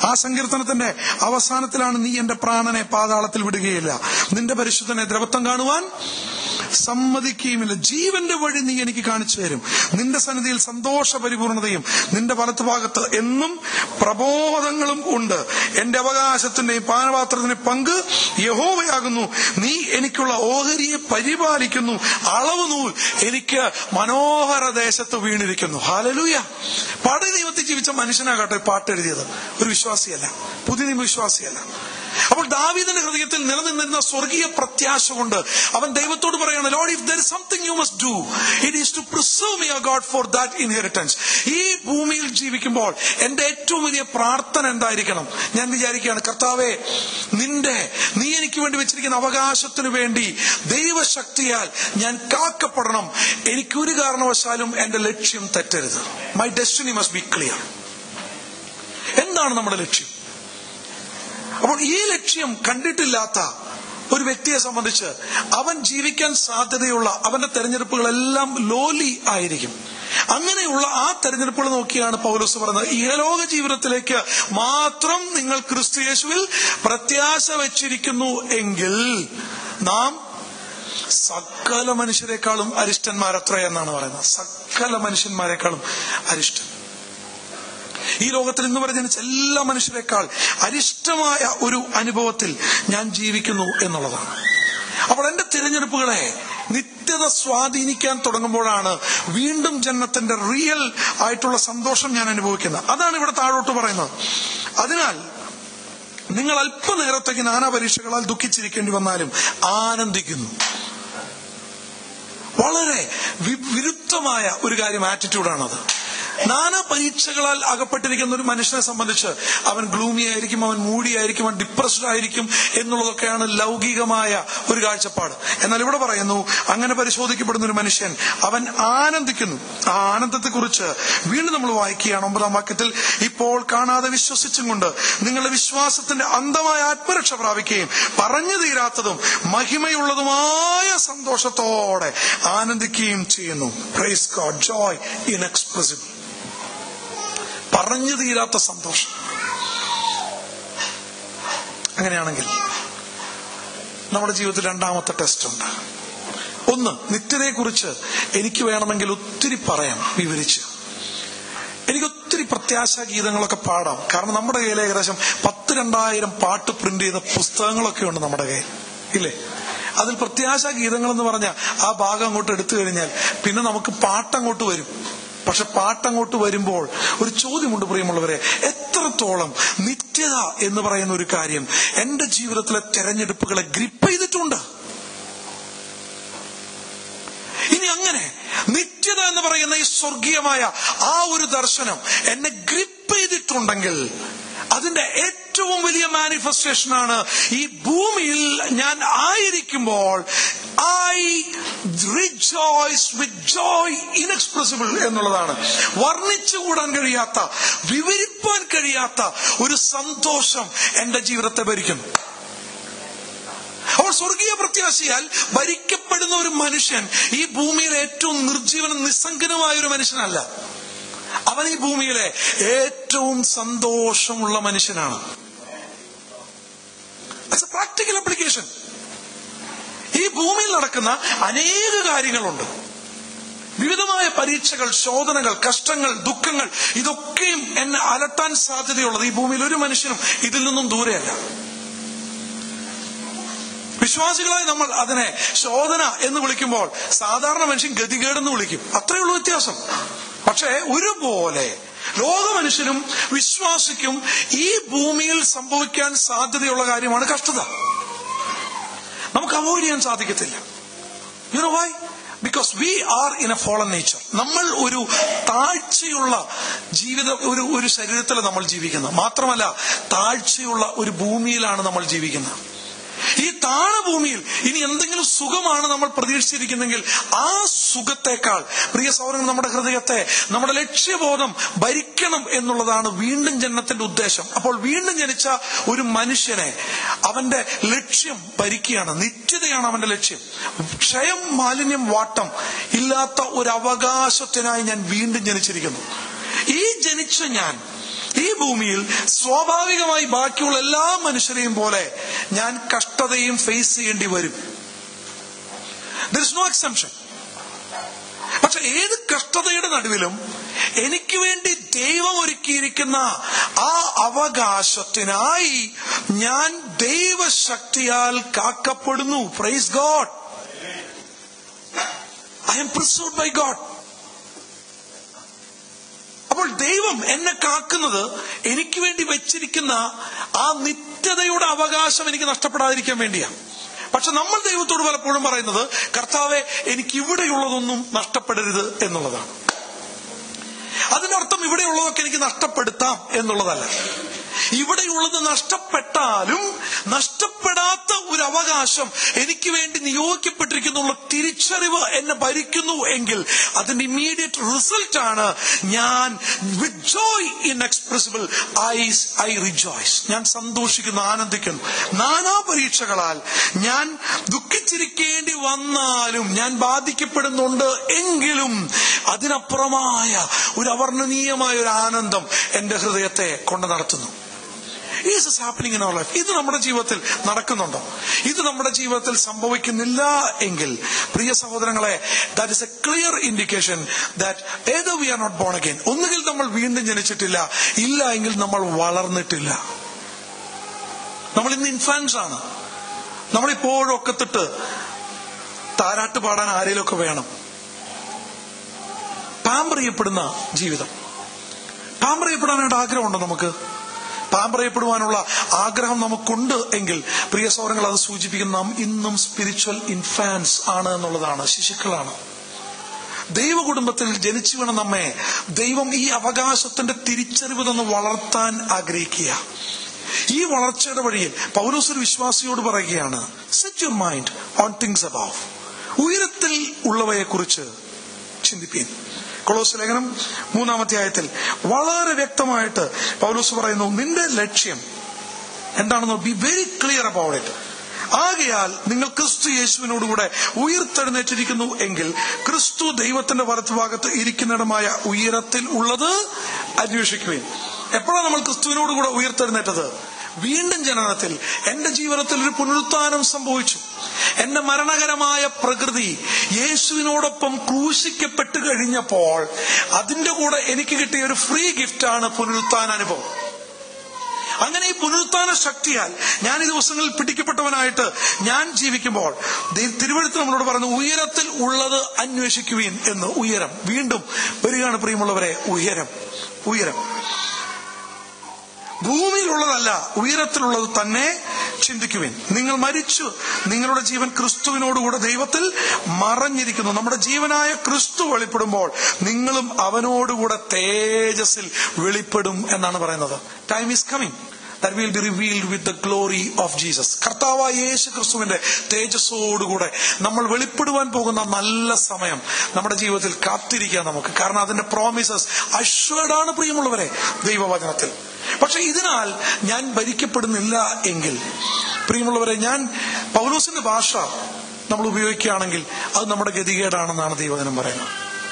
[SPEAKER 1] ആ സങ്കീർത്തനത്തിന്റെ അവസാനത്തിലാണ്, നീ എന്റെ പ്രാണനെ പാതാളത്തിൽ വിടുകയില്ല, നിന്റെ പരിശുദ്ധനെ ദ്രവത്വം കാണുവാൻ സമ്മതിക്കുകയുമില്ല. ജീവന്റെ വഴി നീ എനിക്ക് കാണിച്ചു തരും. നിന്റെ സന്നിധിയിൽ സന്തോഷ പരിപൂർണതയും നിന്റെ വലത്തുഭാഗത്ത് എന്നും പ്രബോധങ്ങളും ഉണ്ട്. എന്റെ അവകാശത്തിന്റെയും പാനപാത്രത്തിന്റെ പങ്ക് യഹോവയാകുന്നു. നീ എനിക്കുള്ള ഓഹരിയെ പരിപാലിക്കുന്നു. അളവ് നൂൽ എനിക്ക് മനോഹര ദേശത്ത് വീണിരിക്കുന്നു. ഹല്ലേലൂയ. പഴയ നിയമത്തിൽ ജീവിച്ച മനുഷ്യനാകട്ടെ പാട്ട് എഴുതിയത്, ഒരു വിശ്വാസിയല്ല, പുതിയ നിയമ വിശ്വാസിയല്ല. അപ്പോൾ ദാവീദിന്റെ ഹൃദയത്തിൽ നിലനിന്നിരുന്ന സ്വർഗീയ പ്രത്യാശ കൊണ്ട് അവൻ ദൈവത്തോട് പറയാണ്, Lord, if there is something you must do, it is to preserve me, O God, for that inheritance. ഈ ഭൂമിയിൽ ജീവിക്കുമ്പോൾ എന്റെ ഏറ്റവും വലിയ പ്രാർത്ഥന എന്തായിരിക്കണം? ഞാൻ വിചാരിക്കുകയാണ്, കർത്താവേ, നിന്റെ നീ എനിക്ക് വേണ്ടി വെച്ചിരിക്കുന്ന അവകാശത്തിന് വേണ്ടി ദൈവശക്തിയാൽ ഞാൻ കാക്കപ്പെടണം. എനിക്കൊരു കാരണവശാലും എന്റെ ലക്ഷ്യം തെറ്റരുത്. My destiny must be clear. എന്താണ് നമ്മുടെ ലക്ഷ്യം? അപ്പോൾ ഈ ലക്ഷ്യം കണ്ടിട്ടില്ലാത്ത ഒരു വ്യക്തിയെ സംബന്ധിച്ച് അവൻ ജീവിക്കാൻ സാധ്യതയുള്ള അവന്റെ തെരഞ്ഞെടുപ്പുകളെല്ലാം ലോലി ആയിരിക്കും. അങ്ങനെയുള്ള ആ തെരഞ്ഞെടുപ്പുകൾ നോക്കിയാണ് പൗലോസ് പറയുന്നത്, ഇഹലോക ജീവിതത്തിലേക്ക് മാത്രം നിങ്ങൾ ക്രിസ്തു യേശുവിൽ പ്രത്യാശ വെച്ചിരിക്കുന്നു എങ്കിൽ നാം സകല മനുഷ്യരെക്കാളും അരിഷ്ടന്മാരത്ര എന്നാണ് പറയുന്നത്. സകല മനുഷ്യന്മാരെക്കാളും അരിഷ്ടൻ. ഈ ലോകത്തിൽ ഇന്ന് വരെ ജനിച്ച എല്ലാ മനുഷ്യരെക്കാൾ അരിഷ്ടമായ ഒരു അനുഭവത്തിൽ ഞാൻ ജീവിക്കുന്നു എന്നുള്ളതാണ്. അപ്പോൾ എന്റെ തിരഞ്ഞെടുപ്പുകളെ നിത്യത സ്വാധീനിക്കാൻ തുടങ്ങുമ്പോഴാണ് വീണ്ടും ജന്മത്തിന്റെ റിയൽ ആയിട്ടുള്ള സന്തോഷം ഞാൻ അനുഭവിക്കുന്നത്. അതാണ് ഇവിടെ താഴോട്ട് പറയുന്നത്. അതിനാൽ നിങ്ങൾ അല്പനേരത്തേക്ക് നാനാ പരീക്ഷകളാൽ ദുഃഖിച്ചിരിക്കേണ്ടി വന്നാലും ആനന്ദിക്കുന്നു. വളരെ വിരുദ്ധമായ ഒരു കാര്യം, ആറ്റിറ്റ്യൂഡാണത്. നാനാ പരീക്ഷകളാൽ അകപ്പെട്ടിരിക്കുന്ന ഒരു മനുഷ്യനെ സംബന്ധിച്ച് അവൻ ഗ്ലൂമി ആയിരിക്കും, അവൻ മൂടി ആയിരിക്കും, അവൻ ഡിപ്രസ്ഡ് ആയിരിക്കും എന്നുള്ളതൊക്കെയാണ് ലൗകികമായ ഒരു കാഴ്ചപ്പാട്. എന്നാൽ ഇവിടെ പറയുന്നു, അങ്ങനെ പരിശോധിക്കപ്പെടുന്ന ഒരു മനുഷ്യൻ അവൻ ആനന്ദിക്കുന്നു. ആ ആനന്ദത്തെക്കുറിച്ച് വീണ്ടും നമ്മൾ വായിക്കുകയാണ് ഒമ്പതാം വാക്യത്തിൽ, ഇപ്പോൾ കാണാതെ വിശ്വസിച്ചും കൊണ്ട് നിങ്ങളുടെ വിശ്വാസത്തിന്റെ അന്ധമായ ആത്മരക്ഷ പ്രാപിക്കുകയും പറഞ്ഞു തീരാത്തതും മഹിമയുള്ളതുമായ സന്തോഷത്തോടെ ആനന്ദിക്കുകയും ചെയ്യുന്നു. Praise God. Joy inexpressible. പറഞ്ഞു തീരാത്ത സന്തോഷം. അങ്ങനെയാണെങ്കിൽ നമ്മുടെ ജീവിതത്തിൽ രണ്ടാമത്തെ ടെസ്റ്റ് ഉണ്ട്. ഒന്ന്, നിത്യതയെക്കുറിച്ച് എനിക്ക് വേണമെങ്കിൽ ഒത്തിരി പറയാം, വിവരിച്ച്. എനിക്ക് ഒത്തിരി പ്രത്യാശാ ഗീതങ്ങളൊക്കെ പാടാം. കാരണം നമ്മുടെ കയ്യിൽ ഏകദേശം പത്ത് രണ്ടായിരം പാട്ട് പ്രിന്റ് ചെയ്ത പുസ്തകങ്ങളൊക്കെ ഉണ്ട് നമ്മുടെ കയ്യിൽ, ഇല്ലേ? അതിൽ പ്രത്യാശാ ഗീതങ്ങൾ എന്ന് പറഞ്ഞാൽ ആ ഭാഗം അങ്ങോട്ട് എടുത്തു കഴിഞ്ഞാൽ പിന്നെ നമുക്ക് പാട്ടങ്ങോട്ട് വരും. പക്ഷെ പാട്ടങ്ങോട്ട് വരുമ്പോൾ ഒരു ചോദ്യമുണ്ട് പ്രിയമുള്ളവരെ, എത്രത്തോളം നിത്യത എന്ന് പറയുന്ന ഒരു കാര്യം എന്റെ ജീവിതത്തിലെ തെരഞ്ഞെടുപ്പുകളെ ഗ്രിപ്പ് ചെയ്തിട്ടുണ്ട്? ഇനി അങ്ങനെ നിത്യത എന്ന് പറയുന്ന ഈ സ്വർഗീയമായ ആ ഒരു ദർശനം എന്നെ ഗ്രിപ്പ് ചെയ്തിട്ടുണ്ടെങ്കിൽ അതിന്റെ ഏറ്റവും വലിയ മാനിഫെസ്റ്റേഷനാണ് ഈ ഭൂമിയിൽ ഞാൻ ആയിരിക്കുമ്പോൾ I rejoice with joy inexpressible എന്നുള്ളതാണ്. വർണ്ണിച്ചുകൂടാൻ കഴിയാത്ത, വിവരിപ്പാൻ കഴിയാത്ത ഒരു സന്തോഷം എന്റെ ജീവിതത്തെ ഭരിക്കുന്നു. അപ്പോൾ സ്വർഗീയ പ്രത്യാശയാൽ ഭരിക്കപ്പെടുന്ന ഒരു മനുഷ്യൻ ഈ ഭൂമിയിലെ ഏറ്റവും നിർജീവനും നിസ്സംഗനുമായ ഒരു മനുഷ്യനല്ല. അവൻ ഈ ഭൂമിയിലെ ഏറ്റവും സന്തോഷമുള്ള മനുഷ്യനാണ്. That's a practical application. ഈ ഭൂമിയിൽ നടക്കുന്ന അനേക കാര്യങ്ങളുണ്ട്. വിവിധമായ പരീക്ഷകൾ, ശോധനകൾ, കഷ്ടങ്ങൾ, ദുഃഖങ്ങൾ, ഇതൊക്കെയും എന്നെ അലട്ടാൻ സാധ്യതയുള്ളത് ഈ ഭൂമിയിൽ ഒരു മനുഷ്യനും ഇതിൽ നിന്നും ദൂരെയല്ല. വിശ്വാസികളായി നമ്മൾ അതിനെ ശോധന എന്ന് വിളിക്കുമ്പോൾ സാധാരണ മനുഷ്യൻ ഗതികേടെന്ന് വിളിക്കും. അത്രയുള്ള വ്യത്യാസം. പക്ഷേ ഒരുപോലെ ലോക മനുഷ്യനും വിശ്വാസിക്കും ഈ ഭൂമിയിൽ സംഭവിക്കാൻ സാധ്യതയുള്ള കാര്യമാണ് കഷ്ടത. നമുക്ക് അവോയ്ഡ് ചെയ്യാൻ സാധിക്കത്തില്ല. You know why? Because we are in a fallen nature. നമ്മൾ ഒരു താഴ്ചയുള്ള ജീവിത ഒരു ഒരു ശരീരത്തിൽ നമ്മൾ ജീവിക്കുന്നത്. മാത്രമല്ല താഴ്ചയുള്ള ഒരു ഭൂമിയിലാണ് നമ്മൾ ജീവിക്കുന്നത്. ഈ താണ ഭൂമിയിൽ ഇനി എന്തെങ്കിലും സുഖമാണ് നമ്മൾ പ്രതീക്ഷിച്ചിരിക്കുന്നെങ്കിൽ ആ സുഖത്തെക്കാൾ പ്രിയ സഹോദരങ്ങൾ നമ്മുടെ ഹൃദയത്തെ, നമ്മുടെ ലക്ഷ്യബോധം ഭരിക്കണം എന്നുള്ളതാണ് വീണ്ടും ജനനത്തിന്റെ ഉദ്ദേശം. അപ്പോൾ വീണ്ടും ജനിച്ച ഒരു മനുഷ്യനെ അവന്റെ ലക്ഷ്യം ഭരിക്കുകയാണ്. നിത്യതയാണ് അവന്റെ ലക്ഷ്യം. ക്ഷയം, മാലിന്യം, വാട്ടം ഇല്ലാത്ത ഒരു അവകാശത്തിനായി ഞാൻ വീണ്ടും ജനിച്ചിരിക്കുന്നു. ഈ ജനിച്ച ഞാൻ, ഈ ഈ ഭൂമിയിൽ സ്വാഭാവികമായി ബാക്കിയുള്ള എല്ലാ മനുഷ്യരെയും പോലെ ഞാൻ കഷ്ടതയും ഫേസ് ചെയ്യേണ്ടി വരും. There is no exemption. പക്ഷെ ഏത് കഷ്ടതയുടെ നടുവിലും എനിക്ക് വേണ്ടി ദൈവം ഒരുക്കിയിരിക്കുന്ന ആ അവകാശത്തിനായി ഞാൻ ദൈവശക്തിയാൽ കാക്കപ്പെടുന്നു. Praise God. I am preserved by God. അപ്പോൾ ദൈവം എന്നെ കാക്കുന്നത് എനിക്ക് വേണ്ടി വെച്ചിരിക്കുന്ന ആ നിത്യതയുടെ അവകാശം എനിക്ക് നഷ്ടപ്പെടാതിരിക്കാൻ വേണ്ടിയാണ്. പക്ഷെ നമ്മൾ ദൈവത്തോട് പലപ്പോഴും പറയുന്നത്, കർത്താവെ എനിക്ക് ഇവിടെയുള്ളതൊന്നും നഷ്ടപ്പെടരുത് എന്നുള്ളതാണ്. അതിനർത്ഥം ഇവിടെയുള്ളതൊക്കെ എനിക്ക് നഷ്ടപ്പെടുത്താം എന്നുള്ളതല്ല. ഇവിടെയുള്ളത് നഷ്ടപ്പെട്ടാലും നഷ്ടപ്പെടാത്ത ഒരു അവകാശം എനിക്ക് വേണ്ടി നിയോഗിക്കപ്പെട്ടിരിക്കുന്നുള്ള തിരിച്ചറിവ് എന്നെ ഭരിക്കുന്നു എങ്കിൽ അതിന്റെ ഇമ്മീഡിയറ്റ് റിസൾട്ട് ആണ് ഞാൻ with joy inexpressible as I rejoice. ഞാൻ സന്തോഷിക്കുന്നു, ആനന്ദിക്കുന്നു. നാനാ പരീക്ഷകളാൽ ഞാൻ ദുഃഖിച്ചിരിക്കേണ്ടി വന്നാലും, ഞാൻ ബാധിക്കപ്പെടുന്നുണ്ട് എങ്കിലും അതിനപ്പുറമായ ഒരു അവർണ്ണനീയമായ ഒരു ആനന്ദം എന്റെ ഹൃദയത്തെ കൊണ്ട് നടത്തുന്നു. Is this happening in our life? ഇത് നമ്മുടെ ജീവിതത്തിൽ നടക്കുന്നുണ്ടോ? ഇത് നമ്മുടെ ജീവിതത്തിൽ സംഭവിക്കുന്നില്ല എങ്കിൽ പ്രിയ സഹോദരങ്ങളെ, that is a clear indication that either we are not born again. ഒന്നുകിൽ നമ്മൾ വീണ്ടും ജനിച്ചിട്ടില്ല, ഇല്ല എങ്കിൽ നമ്മൾ വളർന്നിട്ടില്ല. നമ്മൾ ഇന്ന് ഇൻഫാൻസ് ആണ്. നമ്മളിപ്പോഴും ഒക്കത്തിട്ട് താരാട്ട് പാടാൻ ആരെങ്കിലും ഒക്കെ വേണം. പാമ്പർ ചെയ്യപ്പെടുന്ന ജീവിതം. പാമ്പർ ചെയ്യപ്പെടാനായിട്ട് ആഗ്രഹമുണ്ടോ നമുക്ക്? പാമ്പർ ചെയ്യപ്പെടുവാനുള്ള ആഗ്രഹം നമുക്കുണ്ട് എങ്കിൽ പ്രിയ സഹോദരങ്ങൾ, അത് സൂചിപ്പിക്കുന്ന നാം ഇന്നും സ്പിരിച്വൽ ഇൻഫാൻസ് ആണ് എന്നുള്ളതാണ്, ശിശുക്കളാണ്. ദൈവ കുടുംബത്തിൽ ജനിച്ചു വീണ നമ്മെ ദൈവം ഈ അവകാശത്തിന്റെ തിരിച്ചറിവ് തന്ന് വളർത്താൻ ആഗ്രഹിക്കുക. ഈ വളർച്ചയുടെ വഴിയിൽ പൗലോസ് ഒരു വിശ്വാസിയോട് പറയുകയാണ്, set your mind on things above. ഉയരത്തിൽ ഉള്ളവയെ കുറിച്ച് ചിന്തിപ്പീൻ. കൊളോസ്യ ലേഖനം മൂന്നാമത്തെ ആയത്തിൽ വളരെ വ്യക്തമായിട്ട് പൗലോസ് പറയുന്നു, നിന്റെ ലക്ഷ്യം എന്താണെന്നോ, be very clear about it. ആകയാൽ നിങ്ങൾ ക്രിസ്തു യേശുവിനോടുകൂടെ ഉയർത്തെഴുന്നേറ്റിരിക്കുന്നു എങ്കിൽ ക്രിസ്തു ദൈവത്തിന്റെ വലത്തുഭാഗത്ത് ഇരിക്കുന്നിടമായ ഉയരത്തിൽ ഉള്ളത് അന്വേഷിക്കുകയും. എപ്പോഴാണ് നമ്മൾ ക്രിസ്തുവിനോടുകൂടെ ഉയർത്തെഴുന്നേറ്റത്? വീണ്ടും ജനനത്തിൽ എന്റെ ജീവിതത്തിൽ ഒരു പുനരുത്ഥാനം സംഭവിച്ചു. എന്റെ മരണകരമായ പ്രകൃതി യേശുവിനോടൊപ്പം ക്രൂശിക്കപ്പെട്ട് കഴിഞ്ഞപ്പോൾ അതിന്റെ കൂടെ എനിക്ക് കിട്ടിയ ഒരു ഫ്രീ ഗിഫ്റ്റാണ് പുനരുത്ഥാന അനുഭവം. അങ്ങനെ ഈ പുനരുത്ഥാന ശക്തിയാൽ ഞാൻ ഈ ദിവസങ്ങളിൽ പിടിക്കപ്പെട്ടവനായിട്ട് ഞാൻ ജീവിക്കുമ്പോൾ തിരുവെഴുത്ത് നമ്മളോട് പറഞ്ഞു, ഉയരത്തിൽ ഉള്ളത് അന്വേഷിക്കുവീൻ എന്ന്. ഉയരം വീണ്ടും വരികയാണ് പ്രിയമുള്ളവരെ. ഉയരം ഉയരം ഭൂമിയിലുള്ളതല്ല, ഉയരത്തിലുള്ളത് തന്നെ ചിന്തിക്കുവിൻ. നിങ്ങൾ മരിച്ചു, നിങ്ങളുടെ ജീവൻ ക്രിസ്തുവിനോടുകൂടെ ദൈവത്തിൽ മറഞ്ഞിരിക്കുന്നു. നമ്മുടെ ജീവനായ ക്രിസ്തു വെളിപ്പെടുമ്പോൾ നിങ്ങളും അവനോടുകൂടെ തേജസ്സിൽ വെളിപ്പെടും എന്നാണ് പറയുന്നത്. Time is coming that will be revealed with the glory of Jesus. കർത്താവായ യേശു ക്രിസ്തുവിന്റെ തേജസ്സോടുകൂടെ നമ്മൾ വെളിപ്പെടുവാൻ പോകുന്ന നല്ല സമയം നമ്മുടെ ജീവിതത്തിൽ കാത്തിരിക്കുക നമുക്ക്. കാരണം അതിന്റെ പ്രോമിസസ് അഷ്വർഡ് ആണ് പ്രിയമുള്ളവരെ ദൈവവചനത്തിൽ. പക്ഷെ ഇതിനാൽ ഞാൻ ഭരിക്കപ്പെടുന്നില്ല എങ്കിൽ പ്രിയമുള്ളവരെ, ഞാൻ പൗലോസിന്റെ ഭാഷ നമ്മൾ ഉപയോഗിക്കുകയാണെങ്കിൽ അത് നമ്മുടെ ഗതികേടാണെന്നാണ് ദൈവവചനം പറയുന്നത്.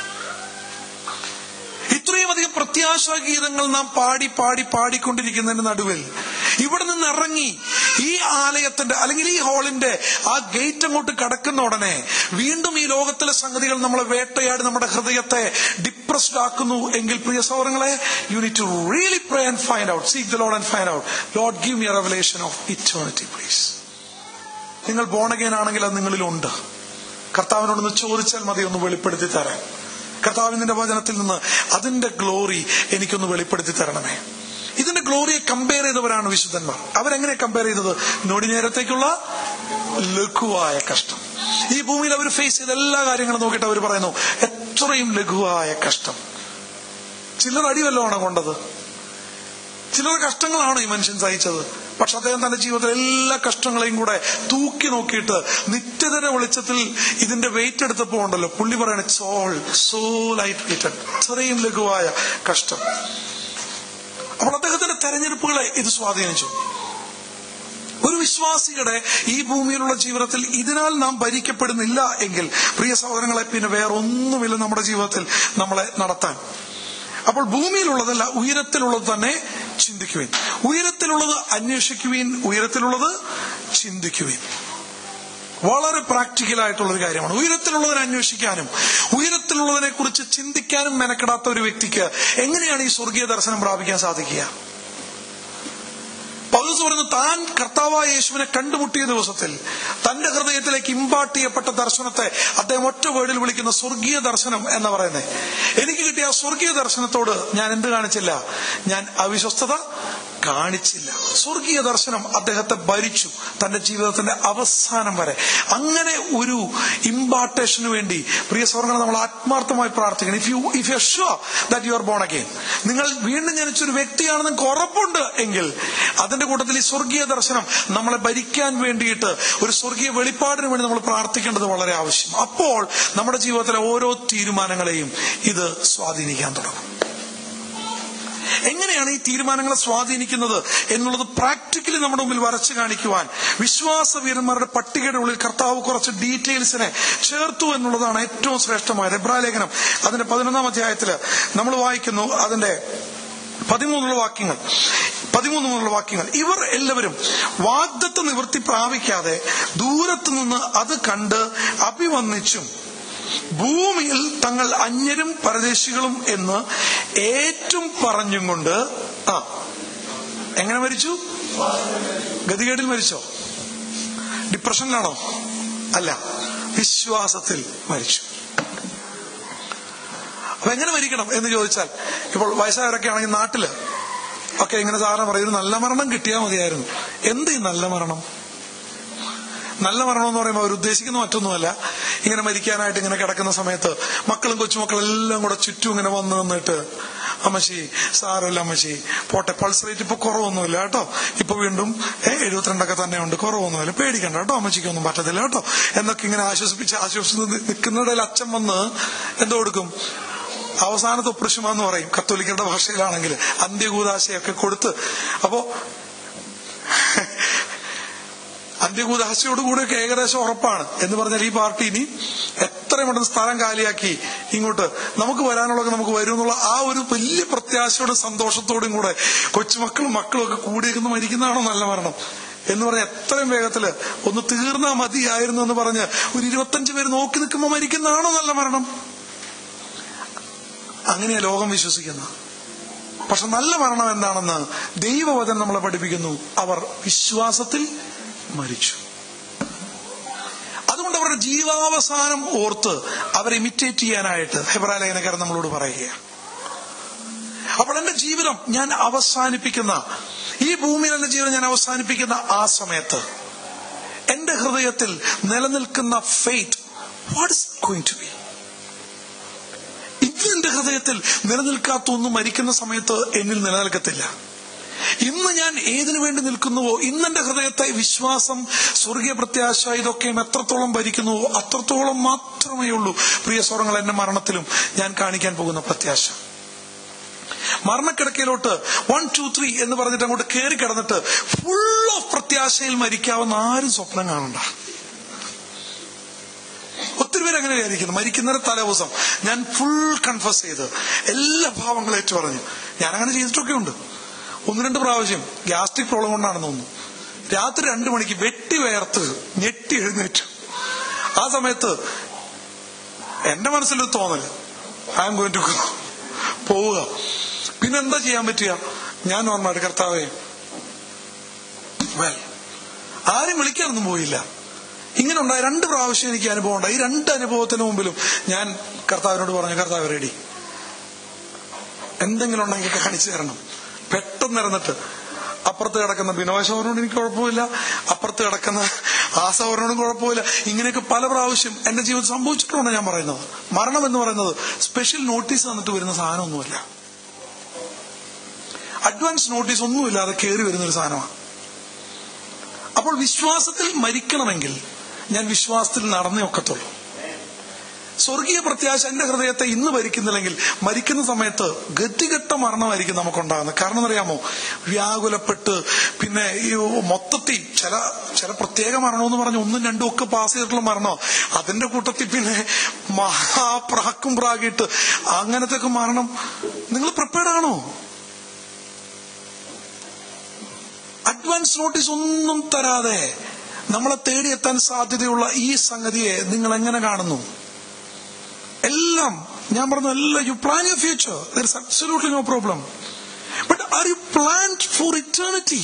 [SPEAKER 1] ഇത്രയും അധികം പ്രത്യാശാ ഗീതങ്ങൾ നാം പാടി പാടി പാടിക്കൊണ്ടിരിക്കുന്നതിന് നടുവിൽ ഇവിടെ നിന്ന് ഇറങ്ങി ഈ ആലയത്തിന്റെ അല്ലെങ്കിൽ ഈ ഹാളിന്റെ ആ ഗേറ്റ് അങ്ങോട്ട് കടക്കുന്ന ഉടനെ വീണ്ടും ഈ ലോകത്തിലെ സംഗതികൾ നമ്മളെ വേട്ടയാടി നമ്മുടെ ഹൃദയത്തെ ഡിപ്രസ്ഡ് ആക്കുന്നു എങ്കിൽ പ്രിയ സഹോദരങ്ങളെ, you need to really pray and find out, seek the Lord and find out, Lord give me a revelation of eternity please. നിങ്ങൾ ബോൺ അഗൈൻ ആണെങ്കിൽ അത് നിങ്ങളിലുണ്ട്. കർത്താവിനോടൊന്ന് ചോദിച്ചാൽ മതി ഒന്ന് വെളിപ്പെടുത്തി തരാൻ. കർത്താവിന്റെ വചനത്തിൽ നിന്ന് അതിന്റെ ഗ്ലോറി എനിക്കൊന്ന് വെളിപ്പെടുത്തി തരണമേ. ഇതിന്റെ ഗ്ലോറിയെ കമ്പയർ ചെയ്തവരാണ് വിശുദ്ധന്മാർ. അവരെങ്ങനെ കമ്പയർ ചെയ്തത്? നൊടി നേരത്തേക്കുള്ള ലഘുവായ കഷ്ടം. ഈ ഭൂമിയിൽ അവർ ഫേസ് ചെയ്ത എല്ലാ കാര്യങ്ങളും നോക്കിയിട്ട് അവർ പറയുന്നു, എത്രയും ലഘുവായ കഷ്ടം. ചിലർ അടിവല്ലമാണ് കൊണ്ടത്, ചിലർ കഷ്ടങ്ങളാണ് ഈ മനുഷ്യൻ സഹിച്ചത്. പക്ഷെ അദ്ദേഹം തന്റെ ജീവിതത്തിൽ എല്ലാ കഷ്ടങ്ങളെയും കൂടെ തൂക്കി നോക്കിയിട്ട് നിത്യതയുടെ വെളിച്ചത്തിൽ ഇതിന്റെ വെയിറ്റ് എടുത്തപ്പോ ഉണ്ടല്ലോ, പുള്ളി പറയണ സോൾ സോ ലൈറ്റ് വെയിറ്റഡ്, ഇത്രയും ലഘുവായ കഷ്ടം. അപ്പോൾ അദ്ദേഹത്തിന്റെ തെരഞ്ഞെടുപ്പുകളെ ഇത് സ്വാധീനിച്ചു. ഒരു വിശ്വാസിയുടെ ഈ ഭൂമിയിലുള്ള ജീവിതത്തിൽ ഇതിനാൽ നാം ഭരിക്കപ്പെടുന്നില്ല എങ്കിൽ പ്രിയ സഹോദരങ്ങളെ, പിന്നെ വേറൊന്നുമില്ല നമ്മുടെ ജീവിതത്തിൽ നമ്മളെ നടത്താൻ. അപ്പോൾ ഭൂമിയിലുള്ളതല്ല, ഉയരത്തിലുള്ളത് തന്നെ ചിന്തിക്കുവിൻ. ഉയരത്തിലുള്ളത് അന്വേഷിക്കുവിൻ, ഉയരത്തിലുള്ളത് ചിന്തിക്കുവിൻ. വളരെ പ്രാക്ടിക്കൽ ആയിട്ടുള്ളൊരു കാര്യമാണ്. ഉയരത്തിലുള്ളതിനെ അന്വേഷിക്കാനും ഉയരത്തിലുള്ളതിനെ കുറിച്ച് ചിന്തിക്കാനും മെനക്കെടാത്ത ഒരു വ്യക്തിക്ക് എങ്ങനെയാണ് ഈ സ്വർഗീയ ദർശനം പ്രാപിക്കാൻ സാധിക്കുക? പൗലോസ് പറയുന്നു, താൻ കർത്താവായ യേശുവിനെ കണ്ടുമുട്ടിയ ദിവസത്തിൽ തന്റെ ഹൃദയത്തിലേക്ക് ഇമ്പാർട്ട് ചെയ്യപ്പെട്ട ദർശനത്തെ അദ്ദേഹം ഒറ്റ വേർഡിൽ വിളിക്കുന്ന സ്വർഗീയ ദർശനം എന്ന് പറയുന്നത്. എനിക്ക് കിട്ടിയ ആ സ്വർഗീയ ദർശനത്തോട് ഞാൻ എന്ത് കാണിച്ചില്ല? ഞാൻ അവിശ്വസ്തത കാണിച്ചില്ല. സ്വർഗീയ ദർശനം അദ്ദേഹത്തെ ഭരിച്ചു തന്റെ ജീവിതത്തിന്റെ അവസാനം വരെ. അങ്ങനെ ഒരു ഇമ്പാർട്ടേഷന് വേണ്ടി പ്രിയ സഹോദരങ്ങളെ നമ്മൾ ആത്മാർത്ഥമായി പ്രാർത്ഥിക്കണം. If you if you are sure that you are born again, നിങ്ങൾ വീണ്ടും ജനിച്ചൊരു വ്യക്തിയാണെന്ന് നിങ്ങൾക്ക് ഉറപ്പുണ്ട് എങ്കിൽ അതിന്റെ കൂട്ടത്തിൽ ഈ സ്വർഗീയ ദർശനം നമ്മളെ ഭരിക്കാൻ വേണ്ടിയിട്ട് ഒരു സ്വർഗീയ വെളിപ്പാടിന് വേണ്ടി നമ്മൾ പ്രാർത്ഥിക്കേണ്ടത് വളരെ ആവശ്യം. അപ്പോൾ നമ്മുടെ ജീവിതത്തിലെ ഓരോ തീരുമാനങ്ങളെയും ഇത് സ്വാധീനിക്കാൻ തുടങ്ങും. എങ്ങനെയാണ് ഈ തീരുമാനങ്ങളെ സ്വാധീനിക്കുന്നത് എന്നുള്ളത് പ്രാക്ടിക്കലി നമ്മുടെ മുമ്പിൽ വരച്ചു കാണിക്കുവാൻ വിശ്വാസ വീരന്മാരുടെ പട്ടികയുടെ ഉള്ളിൽ കർത്താവ് കുറച്ച് ഡീറ്റെയിൽസിനെ ചേർത്തു എന്നുള്ളതാണ് ഏറ്റവും ശ്രേഷ്ഠമായത്. എബ്രായ ലേഖനം അതിന്റെ പതിനൊന്നാം അധ്യായത്തില് നമ്മൾ വായിക്കുന്നു, അതിന്റെ പതിമൂന്നുള്ള വാക്യങ്ങൾ പതിമൂന്ന് മുതലുള്ള വാക്യങ്ങൾ ഇവർ എല്ലാവരും വാഗ്ദത്ത നിവൃത്തി പ്രാപിക്കാതെ ദൂരത്തു നിന്ന് അത് കണ്ട് അഭിവന്ദിച്ചും ഭൂമിയിൽ തങ്ങൾ അന്യരും പരദേശികളും എന്ന് ഏറ്റവും പറഞ്ഞും കൊണ്ട് ആ എങ്ങനെ മരിച്ചു? ഗതികേടിൽ മരിച്ചോ? ഡിപ്രഷനിലാണോ? അല്ല, വിശ്വാസത്തിൽ മരിച്ചു. അപ്പൊ എങ്ങനെ മരിക്കണം എന്ന് ചോദിച്ചാൽ, ഇപ്പോൾ വയസ്സായവരൊക്കെ ആണെങ്കിൽ നാട്ടില് ഒക്കെ ഇങ്ങനെ സാധാരണ പറയും, ഒരു നല്ല മരണം കിട്ടിയാൽ മതിയായിരുന്നു. എന്ത് ഈ നല്ല മരണം? നല്ല മരണം എന്ന് പറയുമ്പോൾ അവർ ഉദ്ദേശിക്കുന്ന മറ്റൊന്നുമല്ല, ഇങ്ങനെ മരിക്കാനായിട്ട് ഇങ്ങനെ കിടക്കുന്ന സമയത്ത് മക്കളും കൊച്ചുമക്കളും എല്ലാം കൂടെ ചുറ്റും ഇങ്ങനെ വന്ന് നിന്നിട്ട്, അമ്മച്ചി സാരമില്ല അമ്മച്ചി പോട്ടെ, പൾസ് റേറ്റ് ഇപ്പൊ കുറവൊന്നുമില്ല കേട്ടോ, ഇപ്പൊ വീണ്ടും ഏഹ് എഴുപത്തിരണ്ടൊക്കെ തന്നെ ഉണ്ട്, കുറവൊന്നുമില്ല, പേടിക്കണ്ട കേട്ടോ, അമ്മച്ചിക്കൊന്നും പറ്റത്തില്ല കേട്ടോ എന്നൊക്കെ ഇങ്ങനെ ആശ്വസിപ്പിച്ച് ആശ്വസിച്ച് നിൽക്കുന്നതിൽ അച്ഛൻ വന്ന് എന്തോ കൊടുക്കും? അവസാനത്തെ ഒപ്രശുമ എന്ന് പറയും കത്തോലിക്കരുടെ ഭാഷയിലാണെങ്കിൽ, അന്ത്യകൂദാശയൊക്കെ കൊടുത്ത്. അപ്പോ അന്ത്യകൂദാശയോടുകൂടിയൊക്കെ ഏകദേശം ഉറപ്പാണ് എന്ന് പറഞ്ഞാൽ ഈ പാർട്ടി ഇനി എത്രയും പെട്ടെന്ന് സ്ഥലം കാലിയാക്കി ഇങ്ങോട്ട് നമുക്ക് വരാനുള്ളതൊക്കെ നമുക്ക് വരും എന്നുള്ള ആ ഒരു വലിയ പ്രത്യാശയോടും സന്തോഷത്തോടും കൂടെ കൊച്ചുമക്കളും മക്കളും ഒക്കെ കൂടിയേക്കുന്ന മരിക്കുന്നതാണോ നല്ല മരണം എന്ന് പറഞ്ഞ എത്രയും വേഗത്തില് ഒന്ന് തീർന്നാ മതിയായിരുന്നു എന്ന് പറഞ്ഞ് ഒരു ഇരുപത്തഞ്ചു പേര് നോക്കി നിൽക്കുമ്പോൾ മരിക്കുന്നതാണോ നല്ല മരണം? അങ്ങനെയാ ലോകം വിശ്വസിക്കുന്നത്. പക്ഷെ നല്ല മരണം എന്താണെന്ന് ദൈവവചനം നമ്മളെ പഠിപ്പിക്കുന്നു. അവർ വിശ്വാസത്തിൽ മരിച്ചു. അതുകൊണ്ട് അവരുടെ ജീവാവസാനം ഓർത്ത് അവരെ ഇമിറ്റേറ്റ് ചെയ്യാനായിട്ട് ഹെബ്രായ ലേഖനക്കാരൻ നമ്മളോട് പറയുകയാണ്. അപ്പോൾ എന്റെ ജീവിതം ഞാൻ അവസാനിപ്പിക്കുന്ന, ഈ ഭൂമിയിൽ എന്റെ ജീവിതം ഞാൻ അവസാനിപ്പിക്കുന്ന ആ സമയത്ത് എന്റെ ഹൃദയത്തിൽ നിലനിൽക്കുന്ന faith, what is going to be? ഇന്ന് എന്റെ ഹൃദയത്തിൽ നിലനിൽക്കാത്ത ഒന്നും മരിക്കുന്ന സമയത്ത് എന്നിൽ നിലനിൽക്കത്തില്ല. ഇന്ന് ഞാൻ ഏതിനു വേണ്ടി നിൽക്കുന്നുവോ, ഇന്നെന്റെ ഹൃദയത്തെ വിശ്വാസം, സ്വർഗീയ പ്രത്യാശ ഇതൊക്കെയും എത്രത്തോളം ഭരിക്കുന്നുവോ അത്രത്തോളം മാത്രമേ ഉള്ളൂ പ്രിയ സ്വരങ്ങൾ എന്റെ മരണത്തിലും ഞാൻ കാണിക്കാൻ പോകുന്ന പ്രത്യാശ. മരണക്കിടക്കയിലോട്ട് വൺ ടു ത്രീ എന്ന് പറഞ്ഞിട്ട് അങ്ങോട്ട് കയറി കിടന്നിട്ട് ഫുൾ ഓഫ് പ്രത്യാശയിൽ മരിക്കാവുന്ന ആരും സ്വപ്നം കാണണ്ട. ഒത്തിരി പേര് അങ്ങനെ വിചാരിക്കുന്നു. മരിക്കുന്നവരെ തലേ ദിവസം ഞാൻ ഫുൾ കൺഫസ് ചെയ്ത് എല്ലാ ഭാവങ്ങളും ഏറ്റു പറഞ്ഞു. ഞാൻ അങ്ങനെ ചെയ്തിട്ടൊക്കെ ഉണ്ട്. ഒന്ന് രണ്ട് പ്രാവശ്യം ഗ്യാസ്ട്രിക് പ്രോബ്ലം കൊണ്ടാണെന്ന് തോന്നുന്നു, രാത്രി രണ്ടു മണിക്ക് വെട്ടി വേർത്ത് ഞെട്ടി എഴുന്നേറ്റു. ആ സമയത്ത് എന്റെ മനസ്സിലൊരു തോന്നല്, I am going to go, പോവുക. പിന്നെന്താ ചെയ്യാൻ പറ്റുക? ഞാൻ നോർമലായിട്ട് കർത്താവേ വെൽ, ആരും വിളിക്കാനൊന്നും പോയില്ല. ഇങ്ങനെ ഉണ്ടായ രണ്ട് പ്രാവശ്യം എനിക്ക് അനുഭവം ഉണ്ടായി. ഈ രണ്ട് അനുഭവത്തിന് മുമ്പിലും ഞാൻ കർത്താവിനോട് പറഞ്ഞു, കർത്താവ് റെഡി, എന്തെങ്കിലും ഉണ്ടെങ്കിൽ കാണിച്ചു തരണം. പെട്ടെന്ന് ഇറന്നിട്ട് അപ്പുറത്ത് കിടക്കുന്ന ബിനോയ് സഹോദരനോട് എനിക്ക് കുഴപ്പമില്ല, അപ്പുറത്ത് കിടക്കുന്ന ആ സഹോദരനോടും കുഴപ്പമില്ല. ഇങ്ങനെയൊക്കെ പല പ്രാവശ്യം എന്റെ ജീവിതത്തിൽ സംഭവിച്ചിട്ടുണ്ടെന്ന് ഞാൻ പറയുന്നത്. മരണം എന്ന് പറയുന്നത് സ്പെഷ്യൽ നോട്ടീസ് തന്നിട്ട് വരുന്ന സാധനമൊന്നുമില്ല, അഡ്വാൻസ് നോട്ടീസ് ഒന്നുമില്ലാതെ കയറി വരുന്നൊരു സാധനമാണ്. അപ്പോൾ വിശ്വാസത്തിൽ മരിക്കണമെങ്കിൽ ഞാൻ വിശ്വാസത്തിൽ നടന്നേ ഒക്കത്തുള്ളൂ. സ്വർഗീയ പ്രത്യാശ എന്റെ ഹൃദയത്തെ ഇന്ന് ഭരിക്കുന്നില്ലെങ്കിൽ മരിക്കുന്ന സമയത്ത് ഗതികെട്ട മരണമായിരിക്കും നമുക്കുണ്ടാകുന്നത്. കാരണം എന്നറിയാമോ, വ്യാകുലപ്പെട്ട് പിന്നെ ഈ മൊത്തത്തിൽ ചില ചില പ്രത്യേക മരണമെന്ന് പറഞ്ഞ് ഒന്നും രണ്ടും ഒക്കെ പാസ് ചെയ്തിട്ടുള്ള മരണോ, അതിന്റെ കൂട്ടത്തിൽ പിന്നെ മഹാപ്രാക്കും പ്രാഗിട്ട് അങ്ങനത്തെ ഒക്കെ മരണം നിങ്ങൾ പ്രിപ്പയർഡ് ആണോ? അഡ്വാൻസ് നോട്ടീസ് ഒന്നും തരാതെ നമ്മളെ തേടിയെത്താൻ സാധ്യതയുള്ള ഈ സംഗതിയെ നിങ്ങൾ എങ്ങനെ കാണുന്നു? എല്ലാം ഞാൻ പറഞ്ഞു, എല്ലാം you plan your future, there is absolutely no problem. But are you planned for eternity?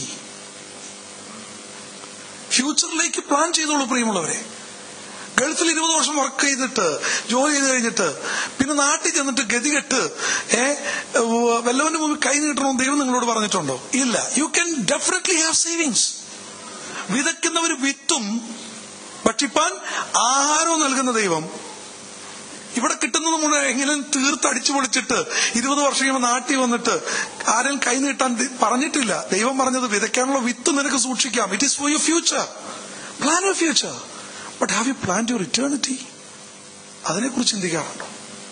[SPEAKER 1] ഫ്യൂച്ചറിലേക്ക് പ്ലാൻ ചെയ്തോളൂ പ്രിയമുള്ളവരെ. ഗൾഫിൽ ഇരുപത് വർഷം വർക്ക് ചെയ്തിട്ട് ജോലി ചെയ്ത് കഴിഞ്ഞിട്ട് പിന്നെ നാട്ടിൽ ചെന്നിട്ട് ഗതികെട്ട് ഏഹ് വല്ലവന്റെ മുമ്പിൽ കൈ നീട്ടണമെന്ന് ദൈവം നിങ്ങളോട് പറഞ്ഞിട്ടുണ്ടോ? ഇല്ല. You can definitely have savings. വിതയ്ക്കുന്നവർ വിത്തും ഭക്ഷിപ്പാൻ ആഹാരവും നൽകുന്ന ദൈവം ഇവിടെ കിട്ടുന്നത് മുഴുവൻ എങ്ങനെയും തീർത്തടിച്ചു പൊളിച്ചിട്ട് ഇരുപത് വർഷം കഴിയുമ്പോൾ നാട്ടിൽ വന്നിട്ട് ആരെയും കൈ നീട്ടാൻ പറഞ്ഞിട്ടില്ല. ദൈവം പറഞ്ഞത് വിതയ്ക്കാനുള്ള വിത്ത് നിനക്ക് സൂക്ഷിക്കാം. It is for your future. Plan your future. But have you planned your eternity? അതിനെക്കുറിച്ച് ചിന്തിക്കാറുണ്ടോ?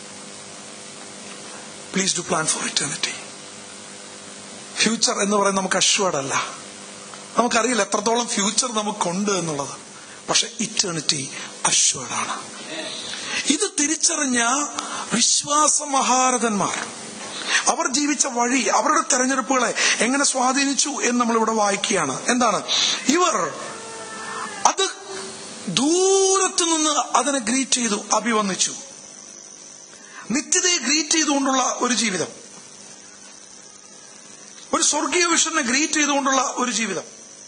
[SPEAKER 1] Please do plan for eternity. Future എന്ന് പറയുന്നത് നമുക്ക് അഷ്വേർഡ് അല്ല. നമുക്കറിയില്ല എത്രത്തോളം ഫ്യൂച്ചർ നമുക്കുണ്ട് എന്നുള്ളത്. പക്ഷെ ഇറ്റേണിറ്റി അഷ്വേർഡ് ആണ്. ഇത് തിരിച്ചറിഞ്ഞ വിശ്വാസ മഹാരഥന്മാർ അവർ ജീവിച്ച വഴി, അവരുടെ തെരഞ്ഞെടുപ്പുകളെ എങ്ങനെ സ്വാധീനിച്ചു എന്ന് നമ്മളിവിടെ വായിക്കുകയാണ്. എന്താണ്? ഇവർ അത് ദൂരത്തു നിന്ന് അതിനെ ഗ്രീറ്റ് ചെയ്തു, അഭിവന്ദിച്ചു. നിത്യതയെ ഗ്രീറ്റ് ചെയ്തുകൊണ്ടുള്ള ഒരു ജീവിതം, ഒരു സ്വർഗീയ വിഷനെ ഗ്രീറ്റ് ചെയ്തുകൊണ്ടുള്ള ഒരു ജീവിതം.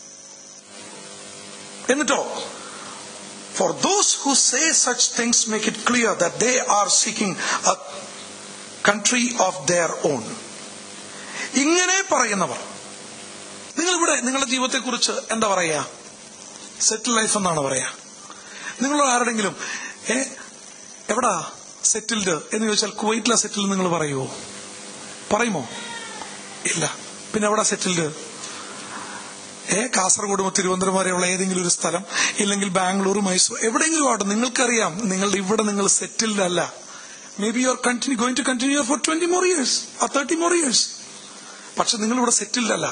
[SPEAKER 1] എന്നിട്ടോ for those who say such things make it clear that they are seeking a country of their own. ഇങ്ങനെ പറയുന്നവർ, നിങ്ങളിവിടെ നിങ്ങളുടെ ജീവിതത്തെ കുറിച്ച് എന്താ പറയാ? സെറ്റിൽ ലൈഫ് എന്നാണ് പറയാ. നിങ്ങൾ ആരുടെങ്കിലും ഏ എവിടാ സെറ്റിൽഡ് എന്ന് ചോദിച്ചാൽ കുവൈറ്റിലാ സെറ്റിൽഡ് നിങ്ങൾ പറയുമോ? പറയുമോ? ഇല്ല. പിന്നെ എവിടാ സെറ്റിൽഡ്? ഏ കാസർഗോഡ് തിരുവനന്തപുരം വരെയുള്ള ഏതെങ്കിലും ഒരു സ്ഥലം, ഇല്ലെങ്കിൽ ബാംഗ്ലൂർ, മൈസൂർ, എവിടെയെങ്കിലും ആവട്ടെ. നിങ്ങൾക്കറിയാം നിങ്ങളുടെ ഇവിടെ നിങ്ങൾ സെറ്റിൽഡ് അല്ല. Maybe you are continue going to continue for twenty more years or thirty more years. പക്ഷെ നിങ്ങൾ ഇവിടെ സെറ്റിൽഡ് അല്ല.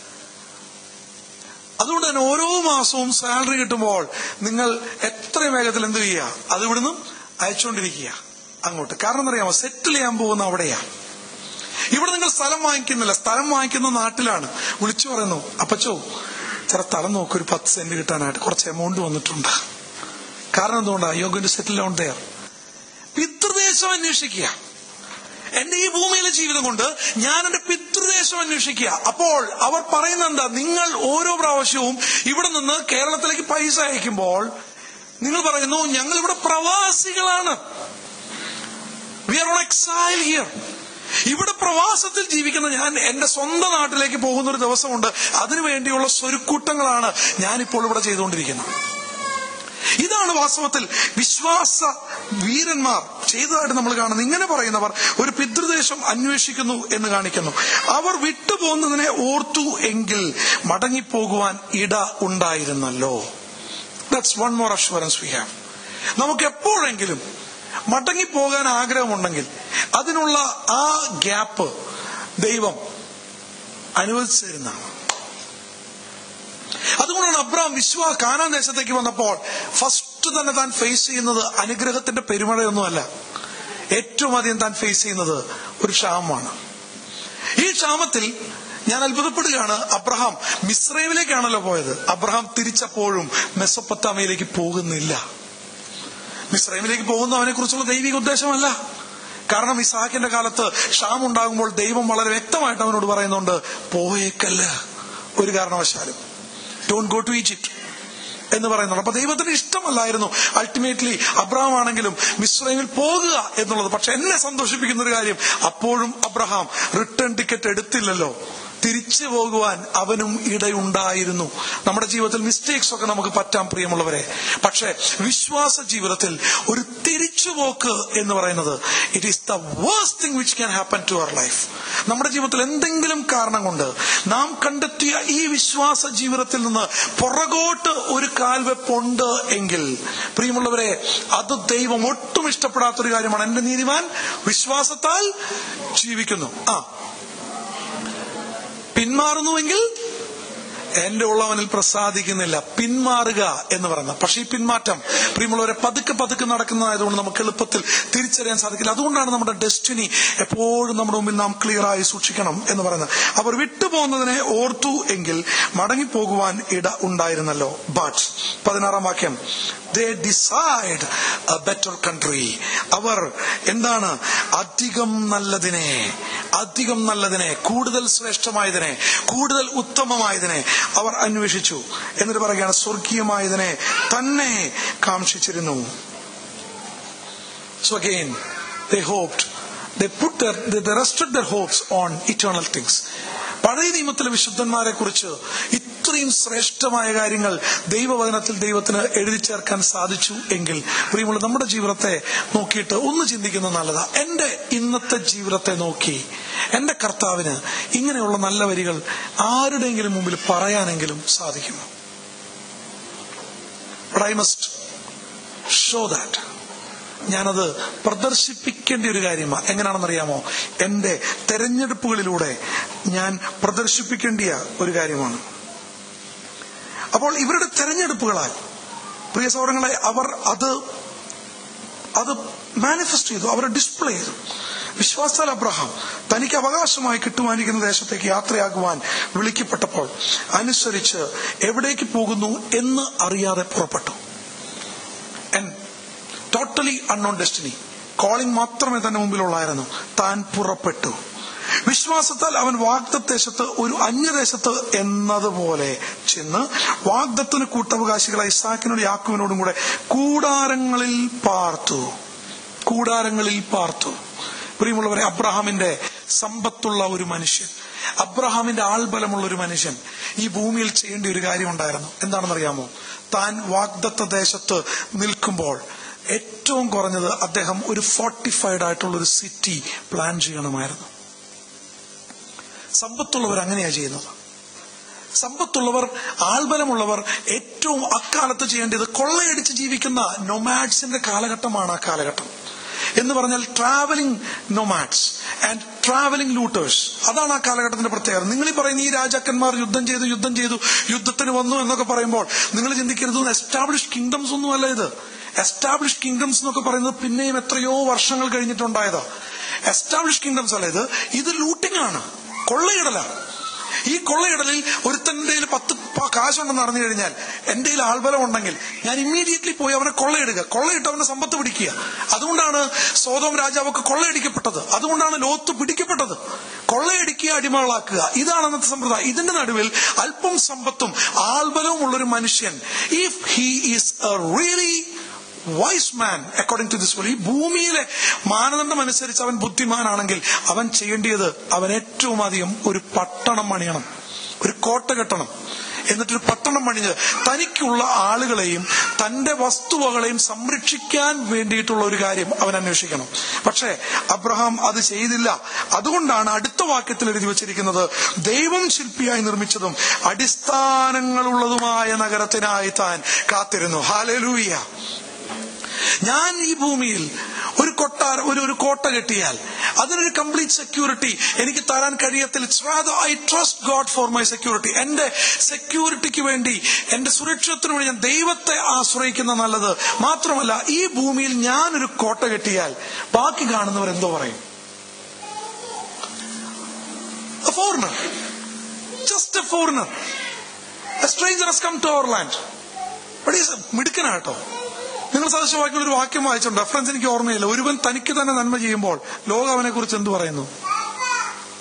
[SPEAKER 1] അതുകൊണ്ട് തന്നെ ഓരോ മാസവും സാലറി കിട്ടുമ്പോൾ നിങ്ങൾ എത്ര വേഗത്തിൽ എന്ത് ചെയ്യുക? അത് ഇവിടുന്ന് അയച്ചുകൊണ്ടിരിക്കുക അങ്ങോട്ട്. കാരണം എന്നറിയാമോ? സെറ്റിൽ ചെയ്യാൻ പോകുന്ന അവിടെയാ. ഇവിടെ നിങ്ങൾ സ്ഥലം വാങ്ങിക്കുന്നില്ല. സ്ഥലം വാങ്ങിക്കുന്ന നാട്ടിലാണ്. വിളിച്ചു പറയുന്നു, അപ്പച്ചോ ചില സ്ഥലം നോക്കി ഒരു പത്ത് സെന്റ് കിട്ടാനായിട്ട് കുറച്ച് എമൗണ്ട് വന്നിട്ടുണ്ട്. കാരണം എന്തുകൊണ്ടാണ്? You are going to settle down there. പിതൃദേശം അന്വേഷിക്കുക. എന്റെ ഈ ഭൂമിയിലെ ജീവിതം കൊണ്ട് ഞാൻ എന്റെ പിതൃദേശം അന്വേഷിക്കുക. അപ്പോൾ അവർ പറയുന്നത് എന്താ? നിങ്ങൾ ഓരോ പ്രാവശ്യവും ഇവിടെ നിന്ന് കേരളത്തിലേക്ക് പൈസ അയക്കുമ്പോൾ നിങ്ങൾ പറയുന്നു, ഞങ്ങൾ ഇവിടെ പ്രവാസികളാണ്. We are on exile here. ഇവിടെ പ്രവാസത്തിൽ ജീവിക്കുന്ന ഞാൻ എന്റെ സ്വന്തം നാട്ടിലേക്ക് പോകുന്ന ഒരു ദിവസമുണ്ട്. അതിനുവേണ്ടിയുള്ള സ്വരുക്കൂട്ടങ്ങളാണ് ഞാനിപ്പോൾ ഇവിടെ ചെയ്തുകൊണ്ടിരിക്കുന്നത്. ഇതാണ് വാസ്തവത്തിൽ വിശ്വാസ വീരന്മാർ ചെയ്തതായിട്ട് നമ്മൾ കാണുന്നത്. ഇങ്ങനെ പറയുന്നവർ ഒരു പിതൃദേശം അന്വേഷിക്കുന്നു എന്ന് കാണിക്കുന്നു. അവർ വിട്ടുപോകുന്നതിനെ ഓർത്തു എങ്കിൽ മടങ്ങിപ്പോകുവാൻ ഇട ഉണ്ടായിരുന്നല്ലോ. That's one more assurance we have. നമുക്ക് എപ്പോഴെങ്കിലും മടങ്ങിപ്പോകാൻ ആഗ്രഹമുണ്ടെങ്കിൽ അതിനുള്ള ആ ഗ്യാപ്പ് ദൈവം അനുവദിച്ചിരുന്നതാണ്. അതുകൊണ്ടാണ് അബ്രഹാം വിശ്വാ കാനാൻ ദേശത്തേക്ക് വന്നപ്പോൾ ഫസ്റ്റ് തന്നെ താൻ ഫേസ് ചെയ്യുന്നത് അനുഗ്രഹത്തിന്റെ പെരുമഴയൊന്നുമല്ല. ഏറ്റവും അധികം താൻ ഫേസ് ചെയ്യുന്നത് ഒരു ക്ഷാമമാണ്. ഈ ക്ഷാമത്തിൽ ഞാൻ അത്ഭുതപ്പെടുകയാണ്. അബ്രഹാം മിസ്രൈമിലേക്കാണല്ലോ പോയത്. അബ്രഹാം തിരിച്ചപ്പോഴും മെസൊപ്പൊത്താമയിലേക്ക് പോകുന്നില്ല. മിസ്രൈമിലേക്ക് പോകുന്ന അവനെ കുറിച്ചുള്ള ദൈവിക ഉദ്ദേശമല്ല. കാരണം ഇസാക്കിന്റെ കാലത്ത് ക്ഷാമം ഉണ്ടാകുമ്പോൾ ദൈവം വളരെ വ്യക്തമായിട്ട് അവനോട് പറയുന്നുണ്ട്, പോയേക്കല്ല ഒരു കാരണവശാലും, ഡോണ്ട് ഗോ ടു ഈജിപ്റ്റ് എന്ന് പറയുന്നുണ്ട്. അപ്പൊ ദൈവത്തിന് ഇഷ്ടമല്ലായിരുന്നു അൾട്ടിമേറ്റ്ലി അബ്രഹാം ആണെങ്കിലും മിസ്രൈമിൽ പോകുക എന്നുള്ളത്. പക്ഷെ എന്നെ സന്തോഷിപ്പിക്കുന്ന ഒരു കാര്യം, അപ്പോഴും അബ്രഹാം റിട്ടേൺ ടിക്കറ്റ് എടുത്തില്ലല്ലോ. തിരിച്ചു പോകുവാൻ അവനും ഇടയുണ്ടായിരുന്നു. നമ്മുടെ ജീവിതത്തിൽ മിസ്റ്റേക്സ് ഒക്കെ നമുക്ക് പറ്റാം പ്രിയമുള്ളവരെ. പക്ഷെ വിശ്വാസ ജീവിതത്തിൽ ഒരു തിരിച്ചുപോക്ക് എന്ന് പറയുന്നത് it is the worst thing which can happen to our life. നമ്മുടെ ജീവിതത്തിൽ എന്തെങ്കിലും കാരണം കൊണ്ട് നാം കണ്ടെത്തിയ ഈ വിശ്വാസ ജീവിതത്തിൽ നിന്ന് പുറകോട്ട് ഒരു കാൽവെപ്പുണ്ട് എങ്കിൽ പ്രിയമുള്ളവരെ, അത് ദൈവം ഒട്ടും ഇഷ്ടപ്പെടാത്തൊരു കാര്യമാണ്. എന്റെ നീതിമാൻ വിശ്വാസത്താൽ ജീവിക്കുന്നു. ആ പിന്മാറുന്നുവെങ്കിൽ എന്റെ ഉള്ളവനിൽ പ്രസാദിക്കുന്നില്ല, പിന്മാറുക എന്ന് പറയുന്നത്. പക്ഷെ ഈ പിന്മാറ്റം പ്രിയമുള്ളവരെ പതുക്കെ പതുക്കെ നടക്കുന്നതായതുകൊണ്ട് നമുക്ക് എളുപ്പത്തിൽ തിരിച്ചറിയാൻ സാധിക്കില്ല. അതുകൊണ്ടാണ് നമ്മുടെ ഡെസ്റ്റിനി എപ്പോഴും നമ്മുടെ മുമ്പിൽ നാം ക്ലിയർ ആയി സൂക്ഷിക്കണം എന്ന് പറയുന്നത്. അവർ വിട്ടുപോകുന്നതിനെ ഓർത്തു എങ്കിൽ മടങ്ങിപ്പോകുവാൻ ഇട ഉണ്ടായിരുന്നല്ലോ. ബട്ട് പതിനാറാം വാക്യം, they decide a better country. അവർ എന്താണ്? അധികം നല്ലതിനെ, അധികം നല്ലതിനെ, കൂടുതൽ ശ്രേഷ്ഠമായതിനെ, കൂടുതൽ ഉത്തമമായതിനെ അവർ അന്വേഷിച്ചു. എന്നിട്ട് പറയുകയാണ്, സ്വർഗീയമായതിനെ തന്നെ കാംക്ഷിച്ചിരുന്നു. So again they hoped, they put their, they rested their hopes on eternal things. പഴയ നിയമത്തിലെ വിശുദ്ധന്മാരെ കുറിച്ച് ഇത്രയും ശ്രേഷ്ഠമായ കാര്യങ്ങൾ ദൈവവചനത്തിൽ ദൈവത്തിന് എഴുതി ചേർക്കാൻ സാധിച്ചു എങ്കിൽ പ്രിയമുള്ള നമ്മുടെ ജീവിതത്തെ നോക്കിയിട്ട് ഒന്ന് ചിന്തിക്കുന്നത് നല്ലതാ. എന്റെ ഇന്നത്തെ ജീവിതത്തെ നോക്കി എന്റെ കർത്താവിന് ഇങ്ങനെയുള്ള നല്ല വരികൾ ആരുടെയെങ്കിലും മുമ്പിൽ പറയാനെങ്കിലും സാധിക്കുമോ? But I must show that. ഞാനത് പ്രദർശിപ്പിക്കേണ്ട ഒരു കാര്യമാണ്. എങ്ങനെയാണെന്നറിയാമോ? എന്റെ തെരഞ്ഞെടുപ്പുകളിലൂടെ ഞാൻ പ്രദർശിപ്പിക്കേണ്ട ഒരു കാര്യമാണ്. അപ്പോൾ ഇവരുടെ തെരഞ്ഞെടുപ്പുകളാൽ പ്രിയ സഹോദരങ്ങളെ അവർ അത് അത് മാനിഫെസ്റ്റ് ചെയ്തു, അവർ ഡിസ്പ്ലേ ചെയ്തു. വിശ്വാസാൽ അബ്രഹാം തനിക്ക് അവകാശമായി കിട്ടുവാനിരിക്കുന്ന ദേശത്തേക്ക് യാത്രയാകുവാൻ വിളിക്കപ്പെട്ടപ്പോൾ അനുസരിച്ച് എവിടേക്ക് പോകുന്നു എന്ന് അറിയാതെ പുറപ്പെട്ടു. ടോട്ടലി അൺനോൺ ഡെസ്റ്റിനി, കോളിംഗ് മാത്രമേ തന്നെ മുമ്പിലുള്ളായിരുന്നു. താൻ പുറപ്പെട്ടു. വിശ്വാസത്താൽ അവൻ വാഗ്ദത്തദേശത്ത് ഒരു അന്യദേശത്ത് എന്നതുപോലെ ചെന്ന് വാഗ്ദത്തിന് കൂട്ടവകാശികളായ ഇസ്ഹാക്കിനോടും യാക്കോബിനോടും കൂടെ കൂടാരങ്ങളിൽ പാർത്തു. കൂടാരങ്ങളിൽ പാർത്തു. പ്രിയമുള്ളവരെ, അബ്രഹാമിന്റെ സമ്പത്തുള്ള ഒരു മനുഷ്യൻ, അബ്രഹാമിന്റെ ആൾബലമുള്ള ഒരു മനുഷ്യൻ ഈ ഭൂമിയിൽ ചെയ്യേണ്ട ഒരു കാര്യം ഉണ്ടായിരുന്നു. എന്താണെന്നറിയാമോ? താൻ വാഗ്ദത്ത ദേശത്ത് നിൽക്കുമ്പോൾ ഏറ്റവും കുറഞ്ഞത് അദ്ദേഹം ഒരു ഫോർട്ടിഫൈഡ് ആയിട്ടുള്ള ഒരു സിറ്റി പ്ലാൻ ചെയ്യണമായിരുന്നു. സമ്പത്തുള്ളവർ അങ്ങനെയാ ചെയ്യുന്നത്. സമ്പത്തുള്ളവർ, ആൾബലമുള്ളവർ ഏറ്റവും അക്കാലത്ത് ചെയ്യേണ്ടത് കൊള്ളയടിച്ച് ജീവിക്കുന്ന നൊമാഡ്സിന്റെ കാലഘട്ടമാണ് ആ കാലഘട്ടം എന്ന് പറഞ്ഞാൽ. Travelling nomads and travelling looters, അതാണ് ആ കാലഘട്ടത്തിന്റെ പ്രത്യേകത. നിങ്ങൾ ഈ പറയുന്ന ഈ രാജാക്കന്മാർ യുദ്ധം ചെയ്തു യുദ്ധം ചെയ്തു യുദ്ധത്തിന് വന്നു എന്നൊക്കെ പറയുമ്പോൾ നിങ്ങൾ ചിന്തിക്കരുത് എസ്റ്റാബ്ലിഷ് കിങ്ഡംസ് ഒന്നുമല്ല ഇത്. എസ്റ്റാബ്ലിഷ് കിങ്ഡംസ് എന്നൊക്കെ പറയുന്നത് പിന്നെയും എത്രയോ വർഷങ്ങൾ കഴിഞ്ഞിട്ടുണ്ടായതാ. എസ്റ്റാബ്ലിഷ് കിങ്ഡംസ് അല്ല ഇത്. ഇത് ലൂട്ടിംഗ് ആണ്, കൊള്ളയിടലാണ്. ഈ കൊള്ളയിടലിൽ ഒരുത്തന്റെ പത്ത് കാശുണ്ടെന്ന് അറിഞ്ഞു കഴിഞ്ഞാൽ എന്റെ കയ്യിൽ ആൾബലം ഉണ്ടെങ്കിൽ ഞാൻ ഇമ്മീഡിയറ്റ്ലി പോയി അവനെ കൊള്ളയിടുക, കൊള്ളയിട്ട് അവന്റെ സമ്പത്ത് പിടിക്കുക. അതുകൊണ്ടാണ് സോദോം രാജാവൊക്കെ കൊള്ളയടിക്കപ്പെട്ടത്. അതുകൊണ്ടാണ് ലോത്ത് പിടിക്കപ്പെട്ടത്. കൊള്ളയടിക്കുക, അടിമകളാക്കുക, ഇതാണ് അന്നത്തെ സമ്പ്രദായം. ഇതിന്റെ നടുവിൽ അല്പം സമ്പത്തും ആൾബലവും ഉള്ളൊരു മനുഷ്യൻ, if he is a really wise man according to this world, ഈ ഭൂമിയിലെ മാനദണ്ഡം അനുസരിച്ച് അവൻ ബുദ്ധിമാനാണെങ്കിൽ അവൻ ചെയ്യേണ്ടത് അവൻ ഏറ്റവും അധികം ഒരു പട്ടണം പണിയണം, ഒരു കോട്ട കെട്ടണം. എന്നിട്ടൊരു പട്ടണം പണിഞ്ഞ് തനിക്കുള്ള ആളുകളെയും തന്റെ വസ്തുവകളെയും സംരക്ഷിക്കാൻ വേണ്ടിയിട്ടുള്ള ഒരു കാര്യം അവൻ അന്വേഷിക്കണം. പക്ഷേ അബ്രഹാം അത് ചെയ്തില്ല. അതുകൊണ്ടാണ് അടുത്ത വാക്യത്തിൽ എഴുതി വച്ചിരിക്കുന്നത്, ദൈവം ശില്പിയായി നിർമ്മിച്ചതും അടിസ്ഥാനങ്ങളുള്ളതുമായ നഗരത്തിനായി താൻ കാത്തിരുന്നു. ഹല്ലേലൂയ. ഞാൻ ഈ ഭൂമിയിൽ ഒരു കൊട്ടാര ഒരു ഒരു കോട്ട കെട്ടിയാൽ അതിനൊരു കംപ്ലീറ്റ് സെക്യൂരിറ്റി എനിക്ക് തരാൻ കഴിയത്തില്ല. It's rather I trust God for my security. എന്റെ സെക്യൂരിറ്റിക്ക് വേണ്ടി, എന്റെ സുരക്ഷിതത്വത്തിന് വേണ്ടി ഞാൻ ദൈവത്തെ ആശ്രയിക്കുന്ന നല്ലത്. മാത്രമല്ല, ഈ ഭൂമിയിൽ ഞാനൊരു കോട്ട കെട്ടിയാൽ ബാക്കി കാണുന്നവർ എന്തോ പറയും? A foreigner, just a foreigner, a stranger has come to our land. But he's മിടുക്കനാട്ടോ. നിങ്ങൾ സദൃശവാക്യങ്ങൾ ഒരു വാക്യം വായിച്ചിട്ടുണ്ട്, റെഫറൻസ് എനിക്ക് ഓർമ്മയില്ല. ഒരുവൻ തനിക്ക് തന്നെ നന്മ ചെയ്യുമ്പോൾ ലോകം അവനെ കുറിച്ച് എന്ത് പറയുന്നു?